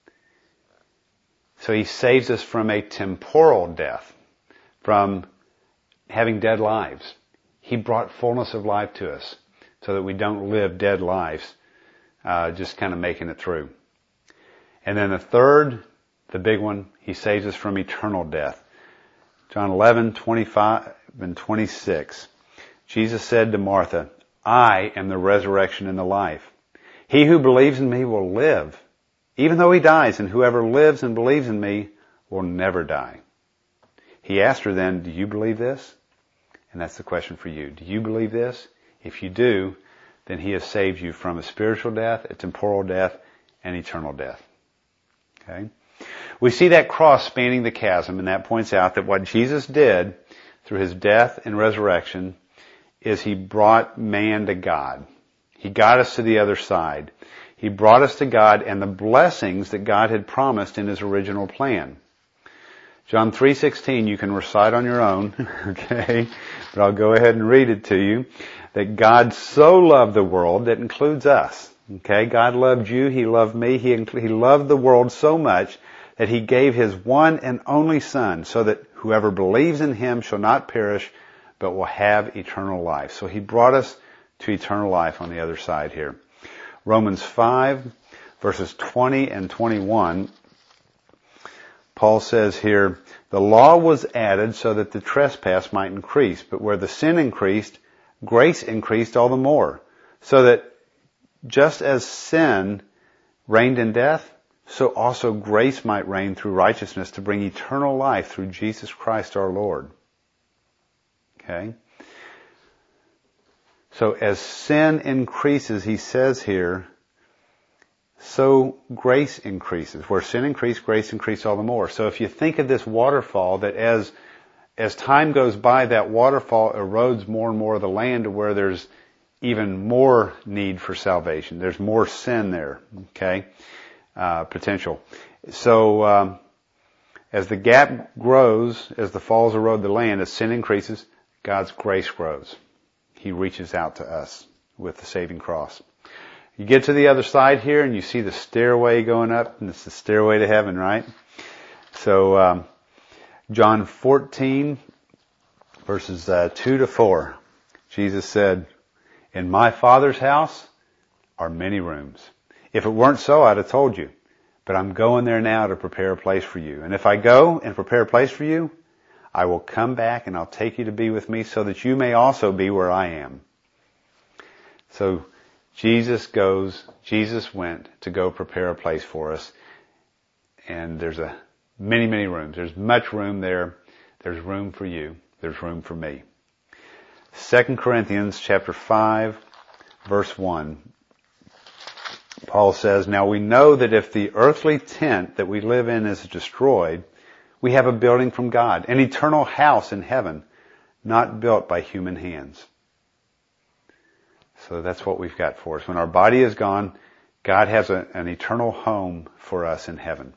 A: So he saves us from a temporal death, from having dead lives. He brought fullness of life to us so that we don't live dead lives, uh, just kind of making it through. And then the third, the big one, he saves us from eternal death. John eleven, twenty-five and twenty-six. Jesus said to Martha, I am the resurrection and the life. He who believes in me will live, even though he dies, and whoever lives and believes in me will never die. He asked her then, do you believe this? And that's the question for you. Do you believe this? If you do, then he has saved you from a spiritual death, a temporal death, and eternal death. Okay? We see that cross spanning the chasm, and that points out that what Jesus did through his death and resurrection is he brought man to God. He got us to the other side. He brought us to God and the blessings that God had promised in his original plan. John three sixteen, you can recite on your own, okay? But I'll go ahead and read it to you. That God so loved the world, that includes us. Okay, God loved you, He loved me, He, He loved the world so much that He gave His one and only Son so that whoever believes in Him shall not perish but will have eternal life. So He brought us to eternal life on the other side here. Romans five, verses twenty and twenty-one, Paul says here, the law was added so that the trespass might increase, but where the sin increased, grace increased all the more, so that just as sin reigned in death, so also grace might reign through righteousness to bring eternal life through Jesus Christ our Lord. Okay? So as sin increases, he says here, so grace increases. Where sin increased, grace increased all the more. So if you think of this waterfall, that as as time goes by, that waterfall erodes more and more of the land to where there's even more need for salvation. There's more sin there, okay, uh, potential. So um, as the gap grows, as the falls erode the land, as sin increases, God's grace grows. He reaches out to us with the saving cross. You get to the other side here and you see the stairway going up, and it's the stairway to heaven, right? So um, John fourteen, verses uh, two to four, Jesus said, in my Father's house are many rooms. If it weren't so, I'd have told you. But I'm going there now to prepare a place for you. And if I go and prepare a place for you, I will come back and I'll take you to be with me so that you may also be where I am. So Jesus goes, Jesus went to go prepare a place for us. And there's a many, many rooms. There's much room there. There's room for you. There's room for me. Second Corinthians chapter five, verse one. Paul says, now we know that if the earthly tent that we live in is destroyed, we have a building from God, an eternal house in heaven, not built by human hands. So that's what we've got for us. When our body is gone, God has a, an eternal home for us in heaven.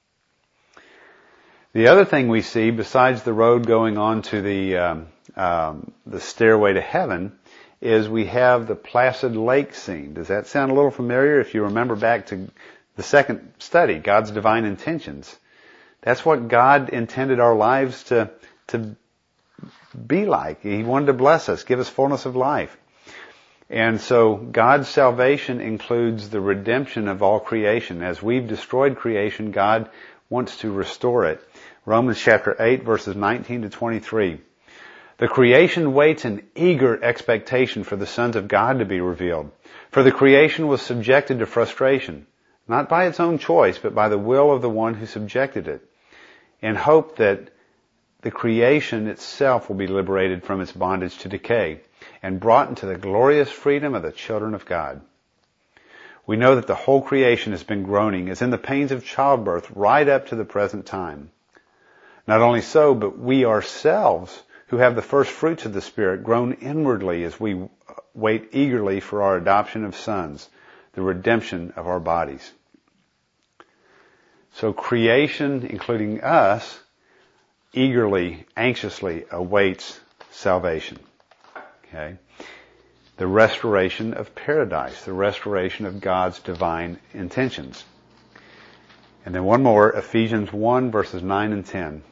A: The other thing we see, besides the road going on to the um, um, the stairway to heaven, is we have the placid lake scene. Does that sound a little familiar? If you remember back to the second study, God's divine intentions. That's what God intended our lives to to be like. He wanted to bless us, give us fullness of life. And so God's salvation includes the redemption of all creation. As we've destroyed creation, God wants to restore it. Romans chapter eight, verses nineteen to twenty-three. The creation waits in eager expectation for the sons of God to be revealed. For the creation was subjected to frustration, not by its own choice, but by the will of the one who subjected it, in hope that the creation itself will be liberated from its bondage to decay and brought into the glorious freedom of the children of God. We know that the whole creation has been groaning, as in the pains of childbirth, right up to the present time. Not only so, but we ourselves, who have the first fruits of the Spirit, groan inwardly as we wait eagerly for our adoption of sons, the redemption of our bodies. So creation, including us, eagerly, anxiously awaits salvation. Okay? The restoration of paradise, the restoration of God's divine intentions. And then one more, Ephesians one, verses nine and ten.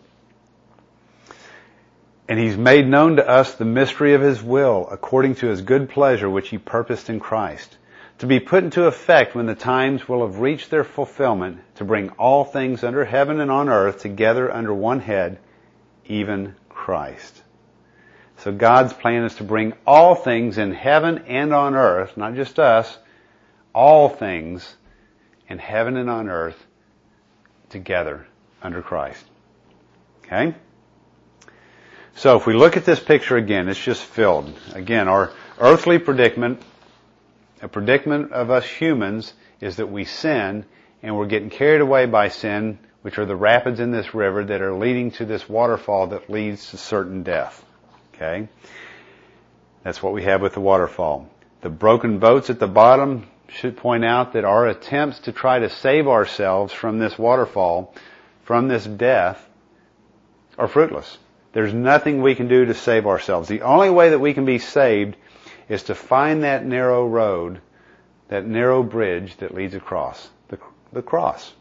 A: And He's made known to us the mystery of His will, according to His good pleasure, which He purposed in Christ, to be put into effect when the times will have reached their fulfillment, to bring all things under heaven and on earth together under one head, even Christ. So God's plan is to bring all things in heaven and on earth, not just us, all things in heaven and on earth together under Christ. Okay? So if we look at this picture again, it's just filled. Again, our earthly predicament, a predicament of us humans, is that we sin and we're getting carried away by sin, which are the rapids in this river that are leading to this waterfall that leads to certain death. Okay? That's what we have with the waterfall. The broken boats at the bottom should point out that our attempts to try to save ourselves from this waterfall, from this death, are fruitless. There's nothing we can do to save ourselves. The only way that we can be saved is to find that narrow road that narrow bridge that leads across, the, the cross.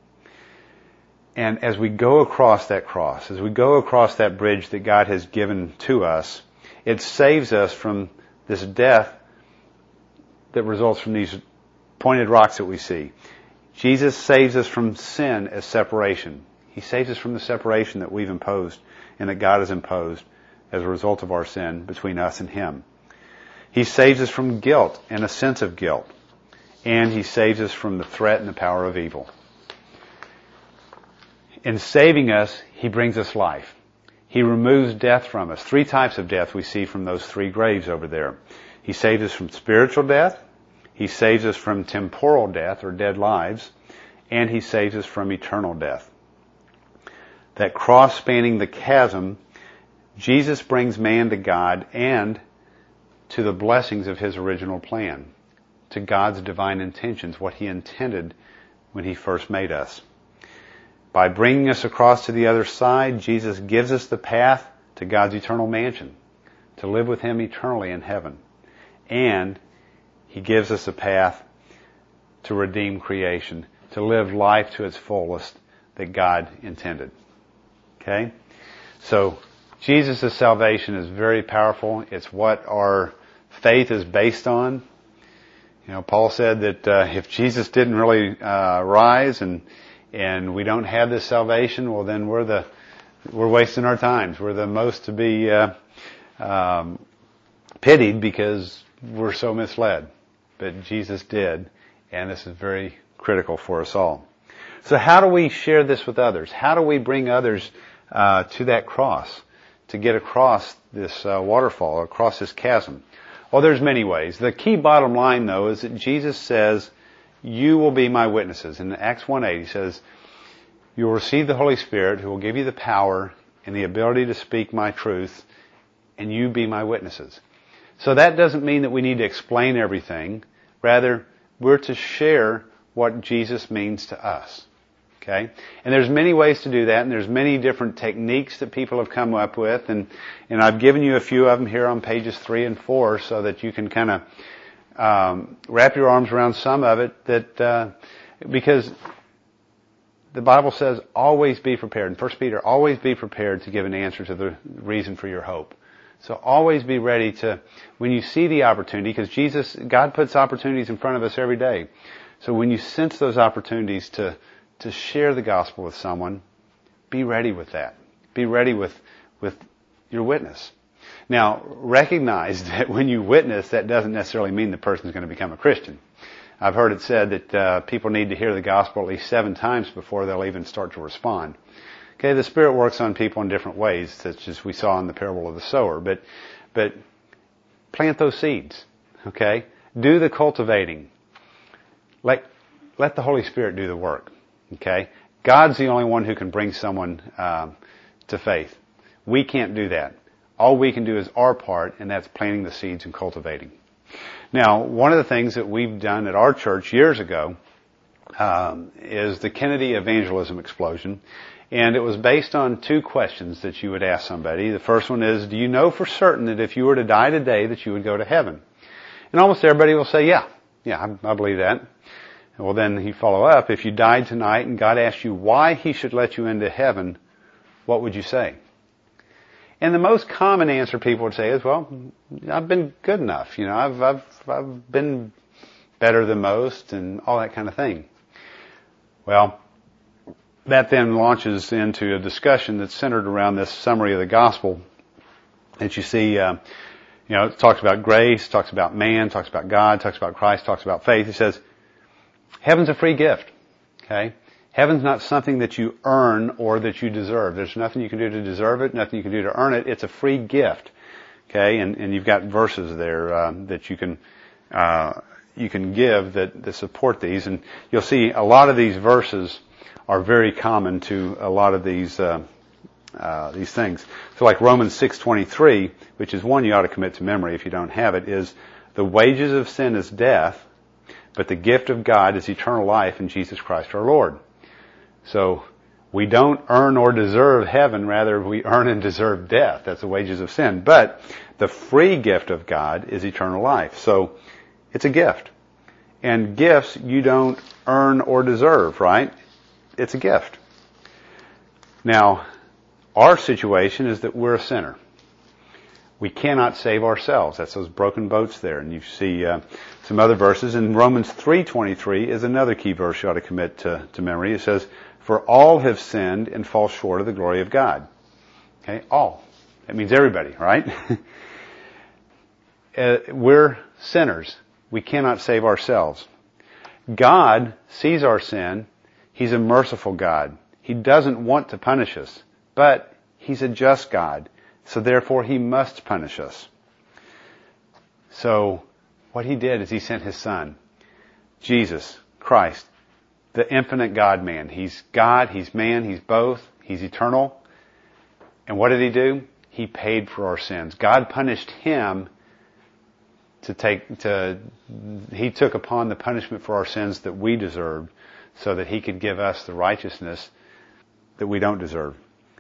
A: And as we go across that cross, as we go across that bridge that God has given to us, it saves us from this death that results from these pointed rocks that we see. Jesus saves us from sin as separation. He saves us from the separation that we've imposed and that God has imposed as a result of our sin between us and Him. He saves us from guilt and a sense of guilt. And He saves us from the threat and the power of evil. In saving us, He brings us life. He removes death from us. Three types of death we see from those three graves over there. He saves us from spiritual death. He saves us from temporal death or dead lives. And He saves us from eternal death. That cross spanning the chasm, Jesus brings man to God and to the blessings of His original plan, to God's divine intentions, what He intended when He first made us. By bringing us across to the other side, Jesus gives us the path to God's eternal mansion, to live with Him eternally in heaven. And He gives us a path to redeem creation, to live life to its fullest that God intended. Okay? So, Jesus' salvation is very powerful. It's what our faith is based on. You know, Paul said that uh, if Jesus didn't really uh, rise and and we don't have this salvation, well, then we're the we're wasting our times. We're the most to be uh, um, pitied because we're so misled. But Jesus did, and this is very critical for us all. So, how do we share this with others? How do we bring others uh, to that cross, to get across this uh, waterfall, across this chasm? Well, there's many ways. The key bottom line, though, is that Jesus says, you will be my witnesses. In Acts one eight, He says, you will receive the Holy Spirit who will give you the power and the ability to speak my truth, and you be my witnesses. So that doesn't mean that we need to explain everything. Rather, we're to share what Jesus means to us. Okay? And there's many ways to do that, and there's many different techniques that people have come up with, and, and I've given you a few of them here on pages three and four so that you can kind of um, wrap your arms around some of it, that uh, because the Bible says always be prepared. In First Peter, always be prepared to give an answer to the reason for your hope. So always be ready to, when you see the opportunity, because Jesus, God puts opportunities in front of us every day. So when you sense those opportunities to to share the gospel with someone, be ready with that. Be ready with, with your witness. Now, recognize that when you witness, that doesn't necessarily mean the person's going to become a Christian. I've heard it said that uh, people need to hear the gospel at least seven times before they'll even start to respond. Okay, the Spirit works on people in different ways, such as we saw in the parable of the sower. But, but plant those seeds. Okay, do the cultivating. Let let the Holy Spirit do the work. Okay? God's the only one who can bring someone um, to faith. We can't do that. All we can do is our part, and that's planting the seeds and cultivating. Now, one of the things that we've done at our church years ago um, is the Kennedy Evangelism Explosion, and it was based on two questions that you would ask somebody. The first one is, do you know for certain that if you were to die today that you would go to heaven? And almost everybody will say, yeah, yeah, I, I believe that. Well, then he'd follow up, if you died tonight and God asked you why He should let you into heaven, what would you say? And the most common answer people would say is, well, I've been good enough. You know, I've, I've, I've been better than most and all that kind of thing. Well, that then launches into a discussion that's centered around this summary of the gospel that you see, uh, you know, it talks about grace, talks about man, talks about God, talks about Christ, talks about faith. It says, heaven's a free gift, okay? Heaven's not something that you earn or that you deserve. There's nothing you can do to deserve it, nothing you can do to earn it. It's a free gift, okay? And, and you've got verses there uh, that you can uh, you can give that, that support these. And you'll see a lot of these verses are very common to a lot of these uh, uh, these things. So like Romans six twenty-three, which is one you ought to commit to memory if you don't have it, is the wages of sin is death, but the gift of God is eternal life in Jesus Christ our Lord. So we don't earn or deserve heaven, rather we earn and deserve death. That's the wages of sin. But the free gift of God is eternal life. So it's a gift. And gifts you don't earn or deserve, right? It's a gift. Now, our situation is that we're a sinner. We cannot save ourselves. That's those broken boats there. And you see uh, some other verses. And Romans three twenty-three is another key verse you ought to commit to, to memory. It says, "For all have sinned and fall short of the glory of God." Okay, all. That means everybody, right? uh, we're sinners. We cannot save ourselves. God sees our sin. He's a merciful God. He doesn't want to punish us, but He's a just God. So therefore, He must punish us. So what He did is He sent His Son, Jesus Christ, the infinite God-man. He's God, He's man, He's both, He's eternal. And what did He do? He paid for our sins. God punished Him to take, to, He took upon the punishment for our sins that we deserved so that He could give us the righteousness that we don't deserve.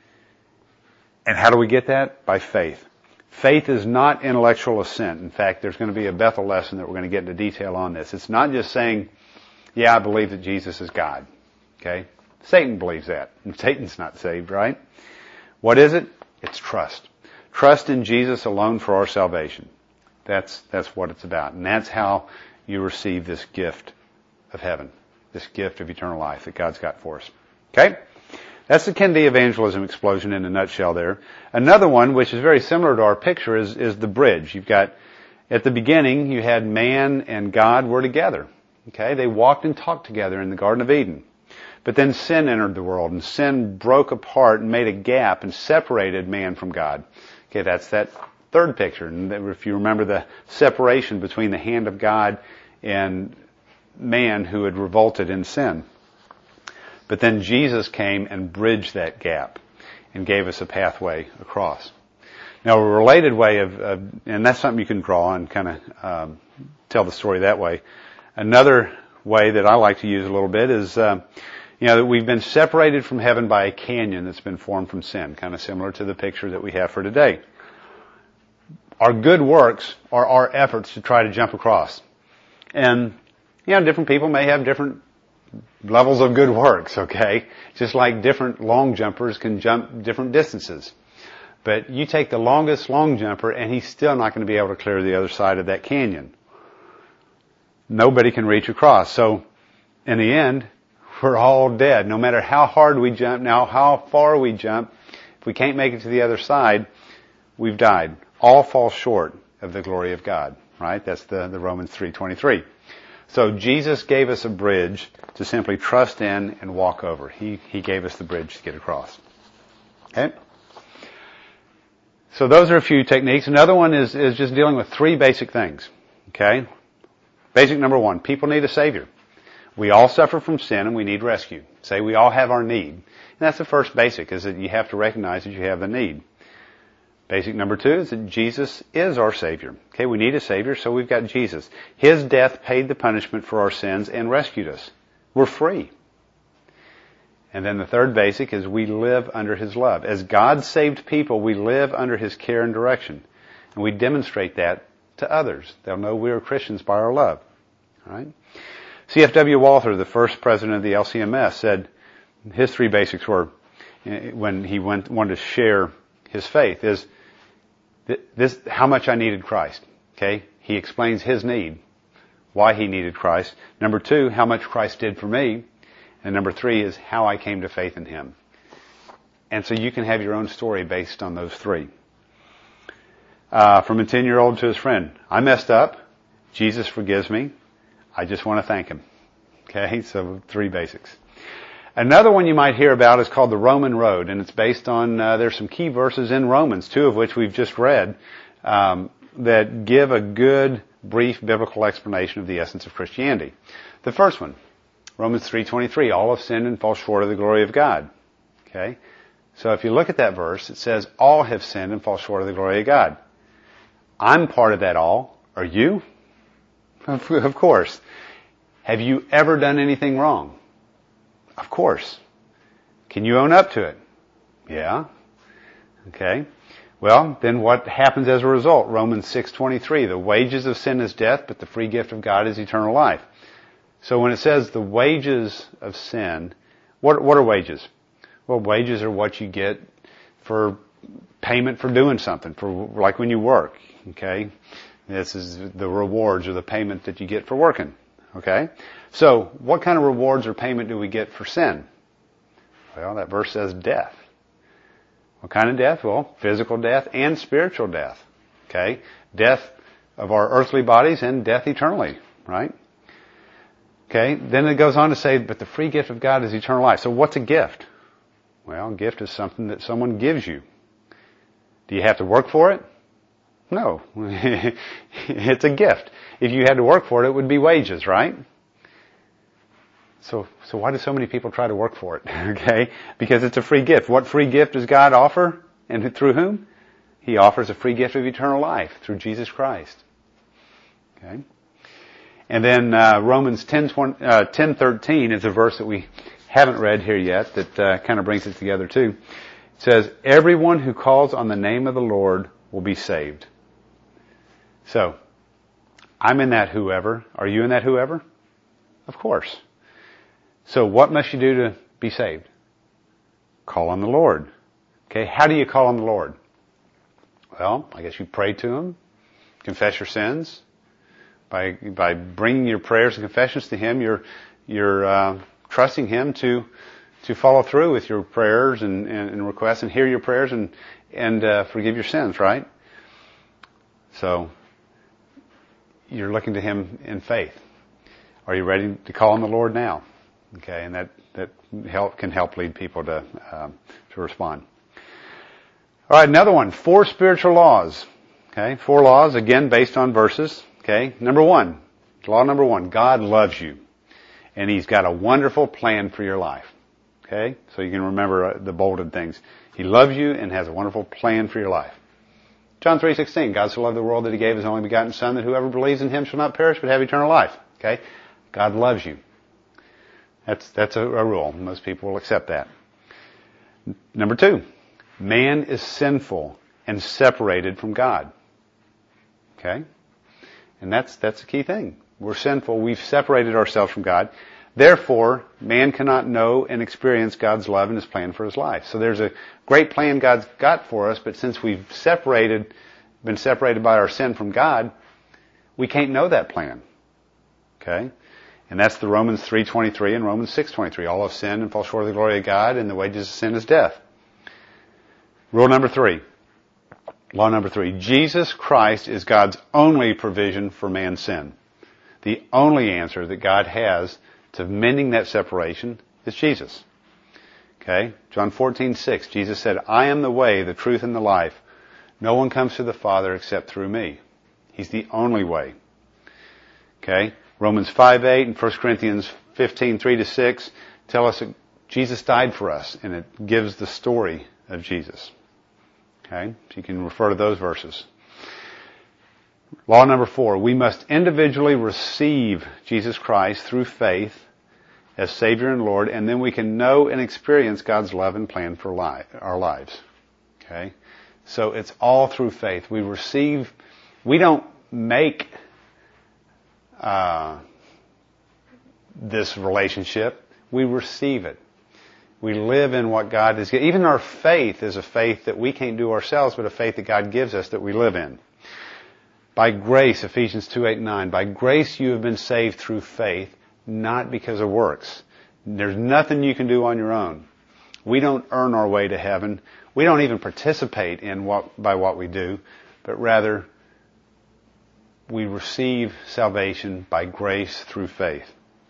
A: And how do we get that? By faith. Faith is not intellectual assent. In fact, there's going to be a Bethel lesson that we're going to get into detail on this. It's not just saying, yeah, I believe that Jesus is God. Okay? Satan believes that. And Satan's not saved, right? What is it? It's trust. Trust in Jesus alone for our salvation. That's, that's what it's about. And that's how you receive this gift of heaven. This gift of eternal life that God's got for us. Okay? That's the Kennedy evangelism explosion in a nutshell there. Another one, which is very similar to our picture, is, is the bridge. You've got, at the beginning, you had man and God were together. Okay? They walked and talked together in the Garden of Eden. But then sin entered the world, and sin broke apart and made a gap and separated man from God. Okay, that's that third picture. And if you remember the separation between the hand of God and man who had revolted in sin. But then Jesus came and bridged that gap and gave us a pathway across. Now, a related way of, of and that's something you can draw and kind of um, tell the story that way. Another way that I like to use a little bit is, uh, you know, that we've been separated from heaven by a canyon that's been formed from sin, kind of similar to the picture that we have for today. Our good works are our efforts to try to jump across. And, you know, different people may have different levels of good works, okay? Just like different long jumpers can jump different distances. But you take the longest long jumper and he's still not going to be able to clear the other side of that canyon. Nobody can reach across. So, in the end, we're all dead. No matter how hard we jump, now how far we jump, if we can't make it to the other side, we've died. All fall short of the glory of God, right? That's the, the Romans three twenty-three. So Jesus gave us a bridge to simply trust in and walk over. He, he gave us the bridge to get across. Okay? So those are a few techniques. Another one is, is just dealing with three basic things. Okay? Basic number one, people need a Savior. We all suffer from sin and we need rescue. Say we all have our need. And that's the first basic, is that you have to recognize that you have the need. Basic number two is that Jesus is our Savior. Okay, we need a Savior, so we've got Jesus. His death paid the punishment for our sins and rescued us. We're free. And then the third basic is we live under His love. As God-saved people, we live under His care and direction. And we demonstrate that to others. They'll know we are Christians by our love. All right? C F W Walther, the first president of the L C M S, said his three basics were, when he went, wanted to share his faith, is this, how much I needed Christ. Okay? He explains his need, why he needed Christ. Number two, how much Christ did for me. And number three is how I came to faith in Him. And so you can have your own story based on those three. Uh, from a ten-year-old to his friend, I messed up. Jesus forgives me. I just want to thank Him. Okay? So three basics. Another one you might hear about is called the Roman Road, and it's based on, uh, there's some key verses in Romans, two of which we've just read, um, that give a good, brief biblical explanation of the essence of Christianity. The first one, Romans three twenty-three, all have sinned and fall short of the glory of God. Okay? So if you look at that verse, it says, all have sinned and fall short of the glory of God. I'm part of that all. Are you? Of course. Have you ever done anything wrong? Of course. Can you own up to it? Yeah. Okay. Well, then what happens as a result? Romans six twenty-three, the wages of sin is death, but the free gift of God is eternal life. So when it says the wages of sin, what, what are wages? Well, wages are what you get for payment for doing something, for like when you work, okay? This is the rewards or the payment that you get for working, okay? So what kind of rewards or payment do we get for sin? Well, that verse says death. What kind of death? Well, physical death and spiritual death, okay? Death of our earthly bodies and death eternally, right? Okay, then it goes on to say, but the free gift of God is eternal life. So what's a gift? Well, a gift is something that someone gives you. Do you have to work for it? No. It's a gift. If you had to work for it, it would be wages, right? So, so why do so many people try to work for it? Okay? Because it's a free gift. What free gift does God offer? And through whom? He offers a free gift of eternal life through Jesus Christ. Okay? And then, uh, Romans ten thirteen is a verse that we haven't read here yet that, uh, kind of brings it together too. It says, everyone who calls on the name of the Lord will be saved. So, I'm in that whoever. Are you in that whoever? Of course. So what must you do to be saved? Call on the Lord. Okay, how do you call on the Lord? Well, I guess you pray to Him, confess your sins. By, by bringing your prayers and confessions to Him, you're, you're, uh, trusting Him to, to follow through with your prayers and, and, and requests and hear your prayers and, and, uh, forgive your sins, right? So, you're looking to Him in faith. Are you ready to call on the Lord now? Okay, and that, that help, can help lead people to, um, to respond. Alright, another one. Four spiritual laws. Okay, four laws, again, based on verses. Okay, number one. Law number one. God loves you. And He's got a wonderful plan for your life. Okay, so you can remember the bolded things. He loves you and has a wonderful plan for your life. John three sixteen. God so loved the world that He gave His only begotten Son, that whoever believes in Him shall not perish but have eternal life. Okay, God loves you. That's, that's a, a rule. Most people will accept that. Number two. Man is sinful and separated from God. Okay? And that's, that's a key thing. We're sinful. We've separated ourselves from God. Therefore, man cannot know and experience God's love and His plan for his life. So there's a great plan God's got for us, but since we've separated, been separated by our sin from God, we can't know that plan. Okay? And that's the Romans three twenty-three and Romans six twenty-three. All have sinned and fall short of the glory of God, and the wages of sin is death. Rule number three. Law number three. Jesus Christ is God's only provision for man's sin. The only answer that God has to mending that separation is Jesus. Okay? John fourteen six. Jesus said, I am the way, the truth, and the life. No one comes to the Father except through me. He's the only way. Okay? Romans five eight and First Corinthians fifteen three to six tell us that Jesus died for us, and it gives the story of Jesus. Okay? So you can refer to those verses. Law number four. We must individually receive Jesus Christ through faith as Savior and Lord, and then we can know and experience God's love and plan for life, our lives. Okay? So it's all through faith. We receive, we don't make uh, this relationship. We receive it. We live in what God is. Even our faith is a faith that we can't do ourselves, but a faith that God gives us that we live in. By grace, Ephesians two eight and nine. By grace you have been saved through faith, not because of works. There's nothing you can do on your own. We don't earn our way to heaven. We don't even participate in what by what we do, but rather we receive salvation by grace through faith.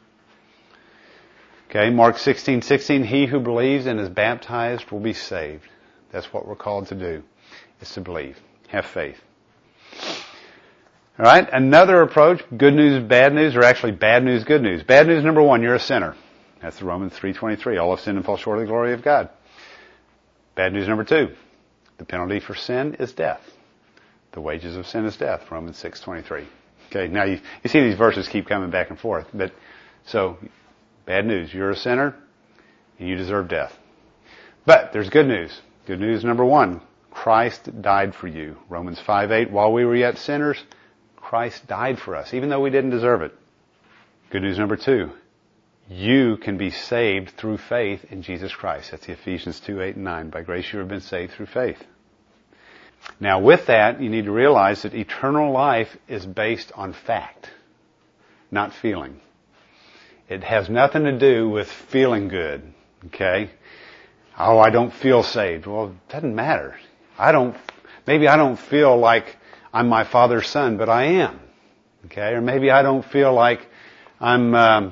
A: Okay, Mark sixteen sixteen, he who believes and is baptized will be saved. That's what we're called to do, is to believe. Have faith. Alright, another approach, good news, bad news, or actually bad news, good news. Bad news number one, you're a sinner. That's the Romans three twenty-three. All have sinned and fall short of the glory of God. Bad news number two, the penalty for sin is death. The wages of sin is death, Romans six twenty-three. Okay, now you, you see these verses keep coming back and forth, but so bad news, you're a sinner, and you deserve death. But there's good news. Good news number one, Christ died for you. Romans five eight, while we were yet sinners, Christ died for us, even though we didn't deserve it. Good news number two. You can be saved through faith in Jesus Christ. That's the Ephesians two, eight, and nine. By grace you have been saved through faith. Now with that, you need to realize that eternal life is based on fact, not feeling. It has nothing to do with feeling good, okay? Oh, I don't feel saved. Well, it doesn't matter. I don't, maybe I don't feel like I'm my Father's son, but I am, okay? Or maybe I don't feel like I'm, um,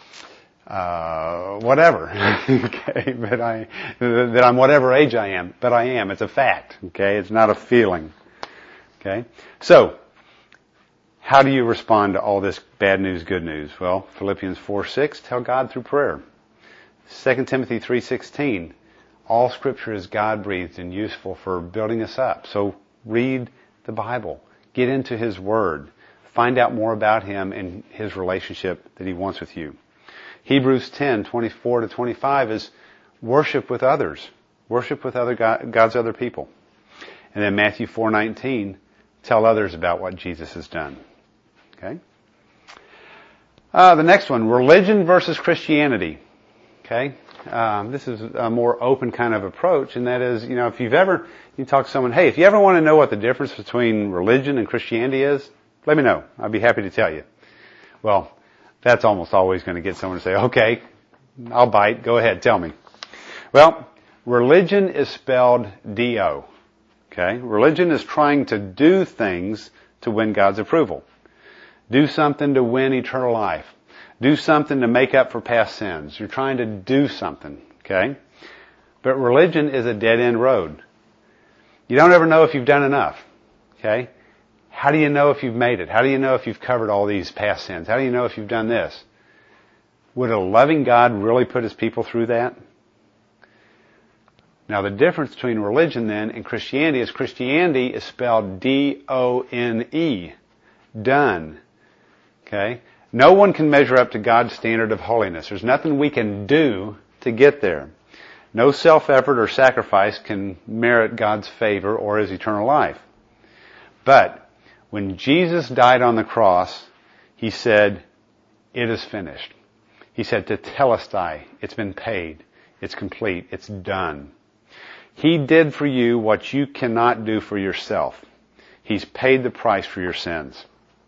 A: uh, whatever, okay? But I, that I'm whatever age I am, but I am. It's a fact, okay? It's not a feeling, okay? So, how do you respond to all this bad news, good news? Well, Philippians four, six, tell God through prayer. Second Timothy three, sixteen, all Scripture is God-breathed and useful for building us up. So read the Bible. Get into His Word. Find out more about Him and His relationship that He wants with you. Hebrews ten, twenty-four to twenty-five is worship with others. Worship with other God, God's other people. And then Matthew four, nineteen, tell others about what Jesus has done. Okay? Uh, the next one, religion versus Christianity. Okay? Um, this is a more open kind of approach, and that is, you know, if you've ever, you talk to someone, hey, if you ever want to know what the difference between religion and Christianity is, let me know. I'd be happy to tell you. Well, that's almost always going to get someone to say, okay, I'll bite. Go ahead, tell me. Well, religion is spelled D O. Okay? Religion is trying to do things to win God's approval. Do something to win eternal life. Do something to make up for past sins. You're trying to do something, okay? But religion is a dead-end road. You don't ever know if you've done enough, okay? How do you know if you've made it? How do you know if you've covered all these past sins? How do you know if you've done this? Would a loving God really put His people through that? Now the difference between religion then and Christianity is Christianity is spelled D O N E. Done. Okay? No one can measure up to God's standard of holiness. There's nothing we can do to get there. No self-effort or sacrifice can merit God's favor or His eternal life. But when Jesus died on the cross, He said, it is finished. He said, tetelestai, it's been paid. It's complete. It's done. He did for you what you cannot do for yourself. He's paid the price for your sins.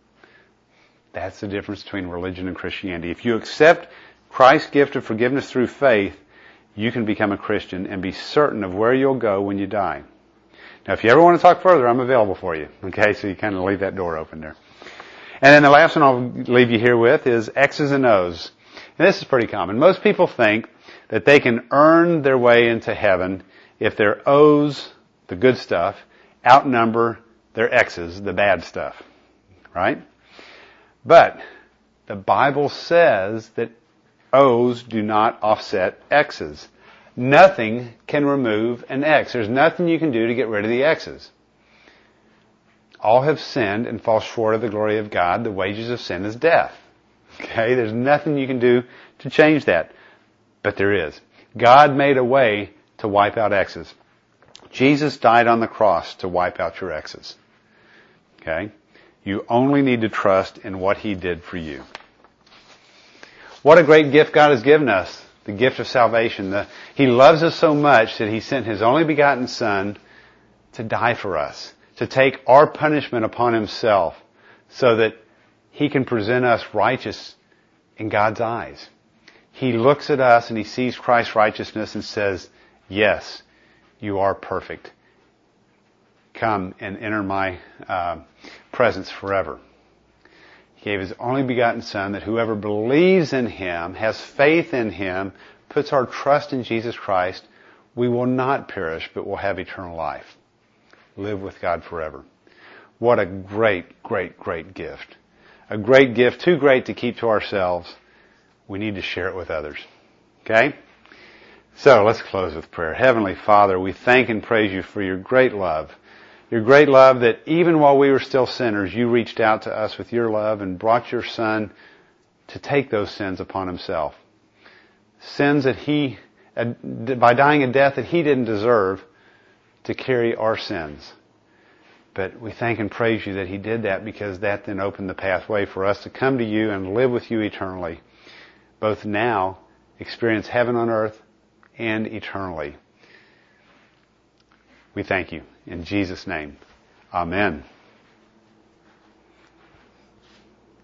A: That's the difference between religion and Christianity. If you accept Christ's gift of forgiveness through faith, you can become a Christian and be certain of where you'll go when you die. Now, if you ever want to talk further, I'm available for you. Okay, so you kind of leave that door open there. And then the last one I'll leave you here with is X's and O's. And this is pretty common. Most people think that they can earn their way into heaven if their O's, the good stuff, outnumber their X's, the bad stuff. Right? But the Bible says that O's do not offset X's. Nothing can remove an X. There's nothing you can do to get rid of the X's. All have sinned and fall short of the glory of God. The wages of sin is death. Okay? There's nothing you can do to change that. But there is. God made a way to wipe out X's. Jesus died on the cross to wipe out your X's. Okay? You only need to trust in what He did for you. What a great gift God has given us. The gift of salvation. The, he loves us so much that He sent His only begotten Son to die for us. To take our punishment upon Himself so that He can present us righteous in God's eyes. He looks at us and He sees Christ's righteousness and says, yes, you are perfect. Come and enter my uh, presence forever. He gave His only begotten Son that whoever believes in Him, has faith in Him, puts our trust in Jesus Christ, we will not perish but will have eternal life. Live with God forever. What a great, great, great gift. A great gift, too great to keep to ourselves. We need to share it with others. Okay? So let's close with prayer. Heavenly Father, we thank and praise You for Your great love. Your great love that even while we were still sinners, You reached out to us with Your love and brought Your Son to take those sins upon Himself. Sins that He, by dying a death that He didn't deserve, to carry our sins. But we thank and praise you that he did that, because that then opened the pathway for us to come to you and live with you eternally. Both now, experience heaven on earth, and eternally. We thank you. In Jesus' name, amen.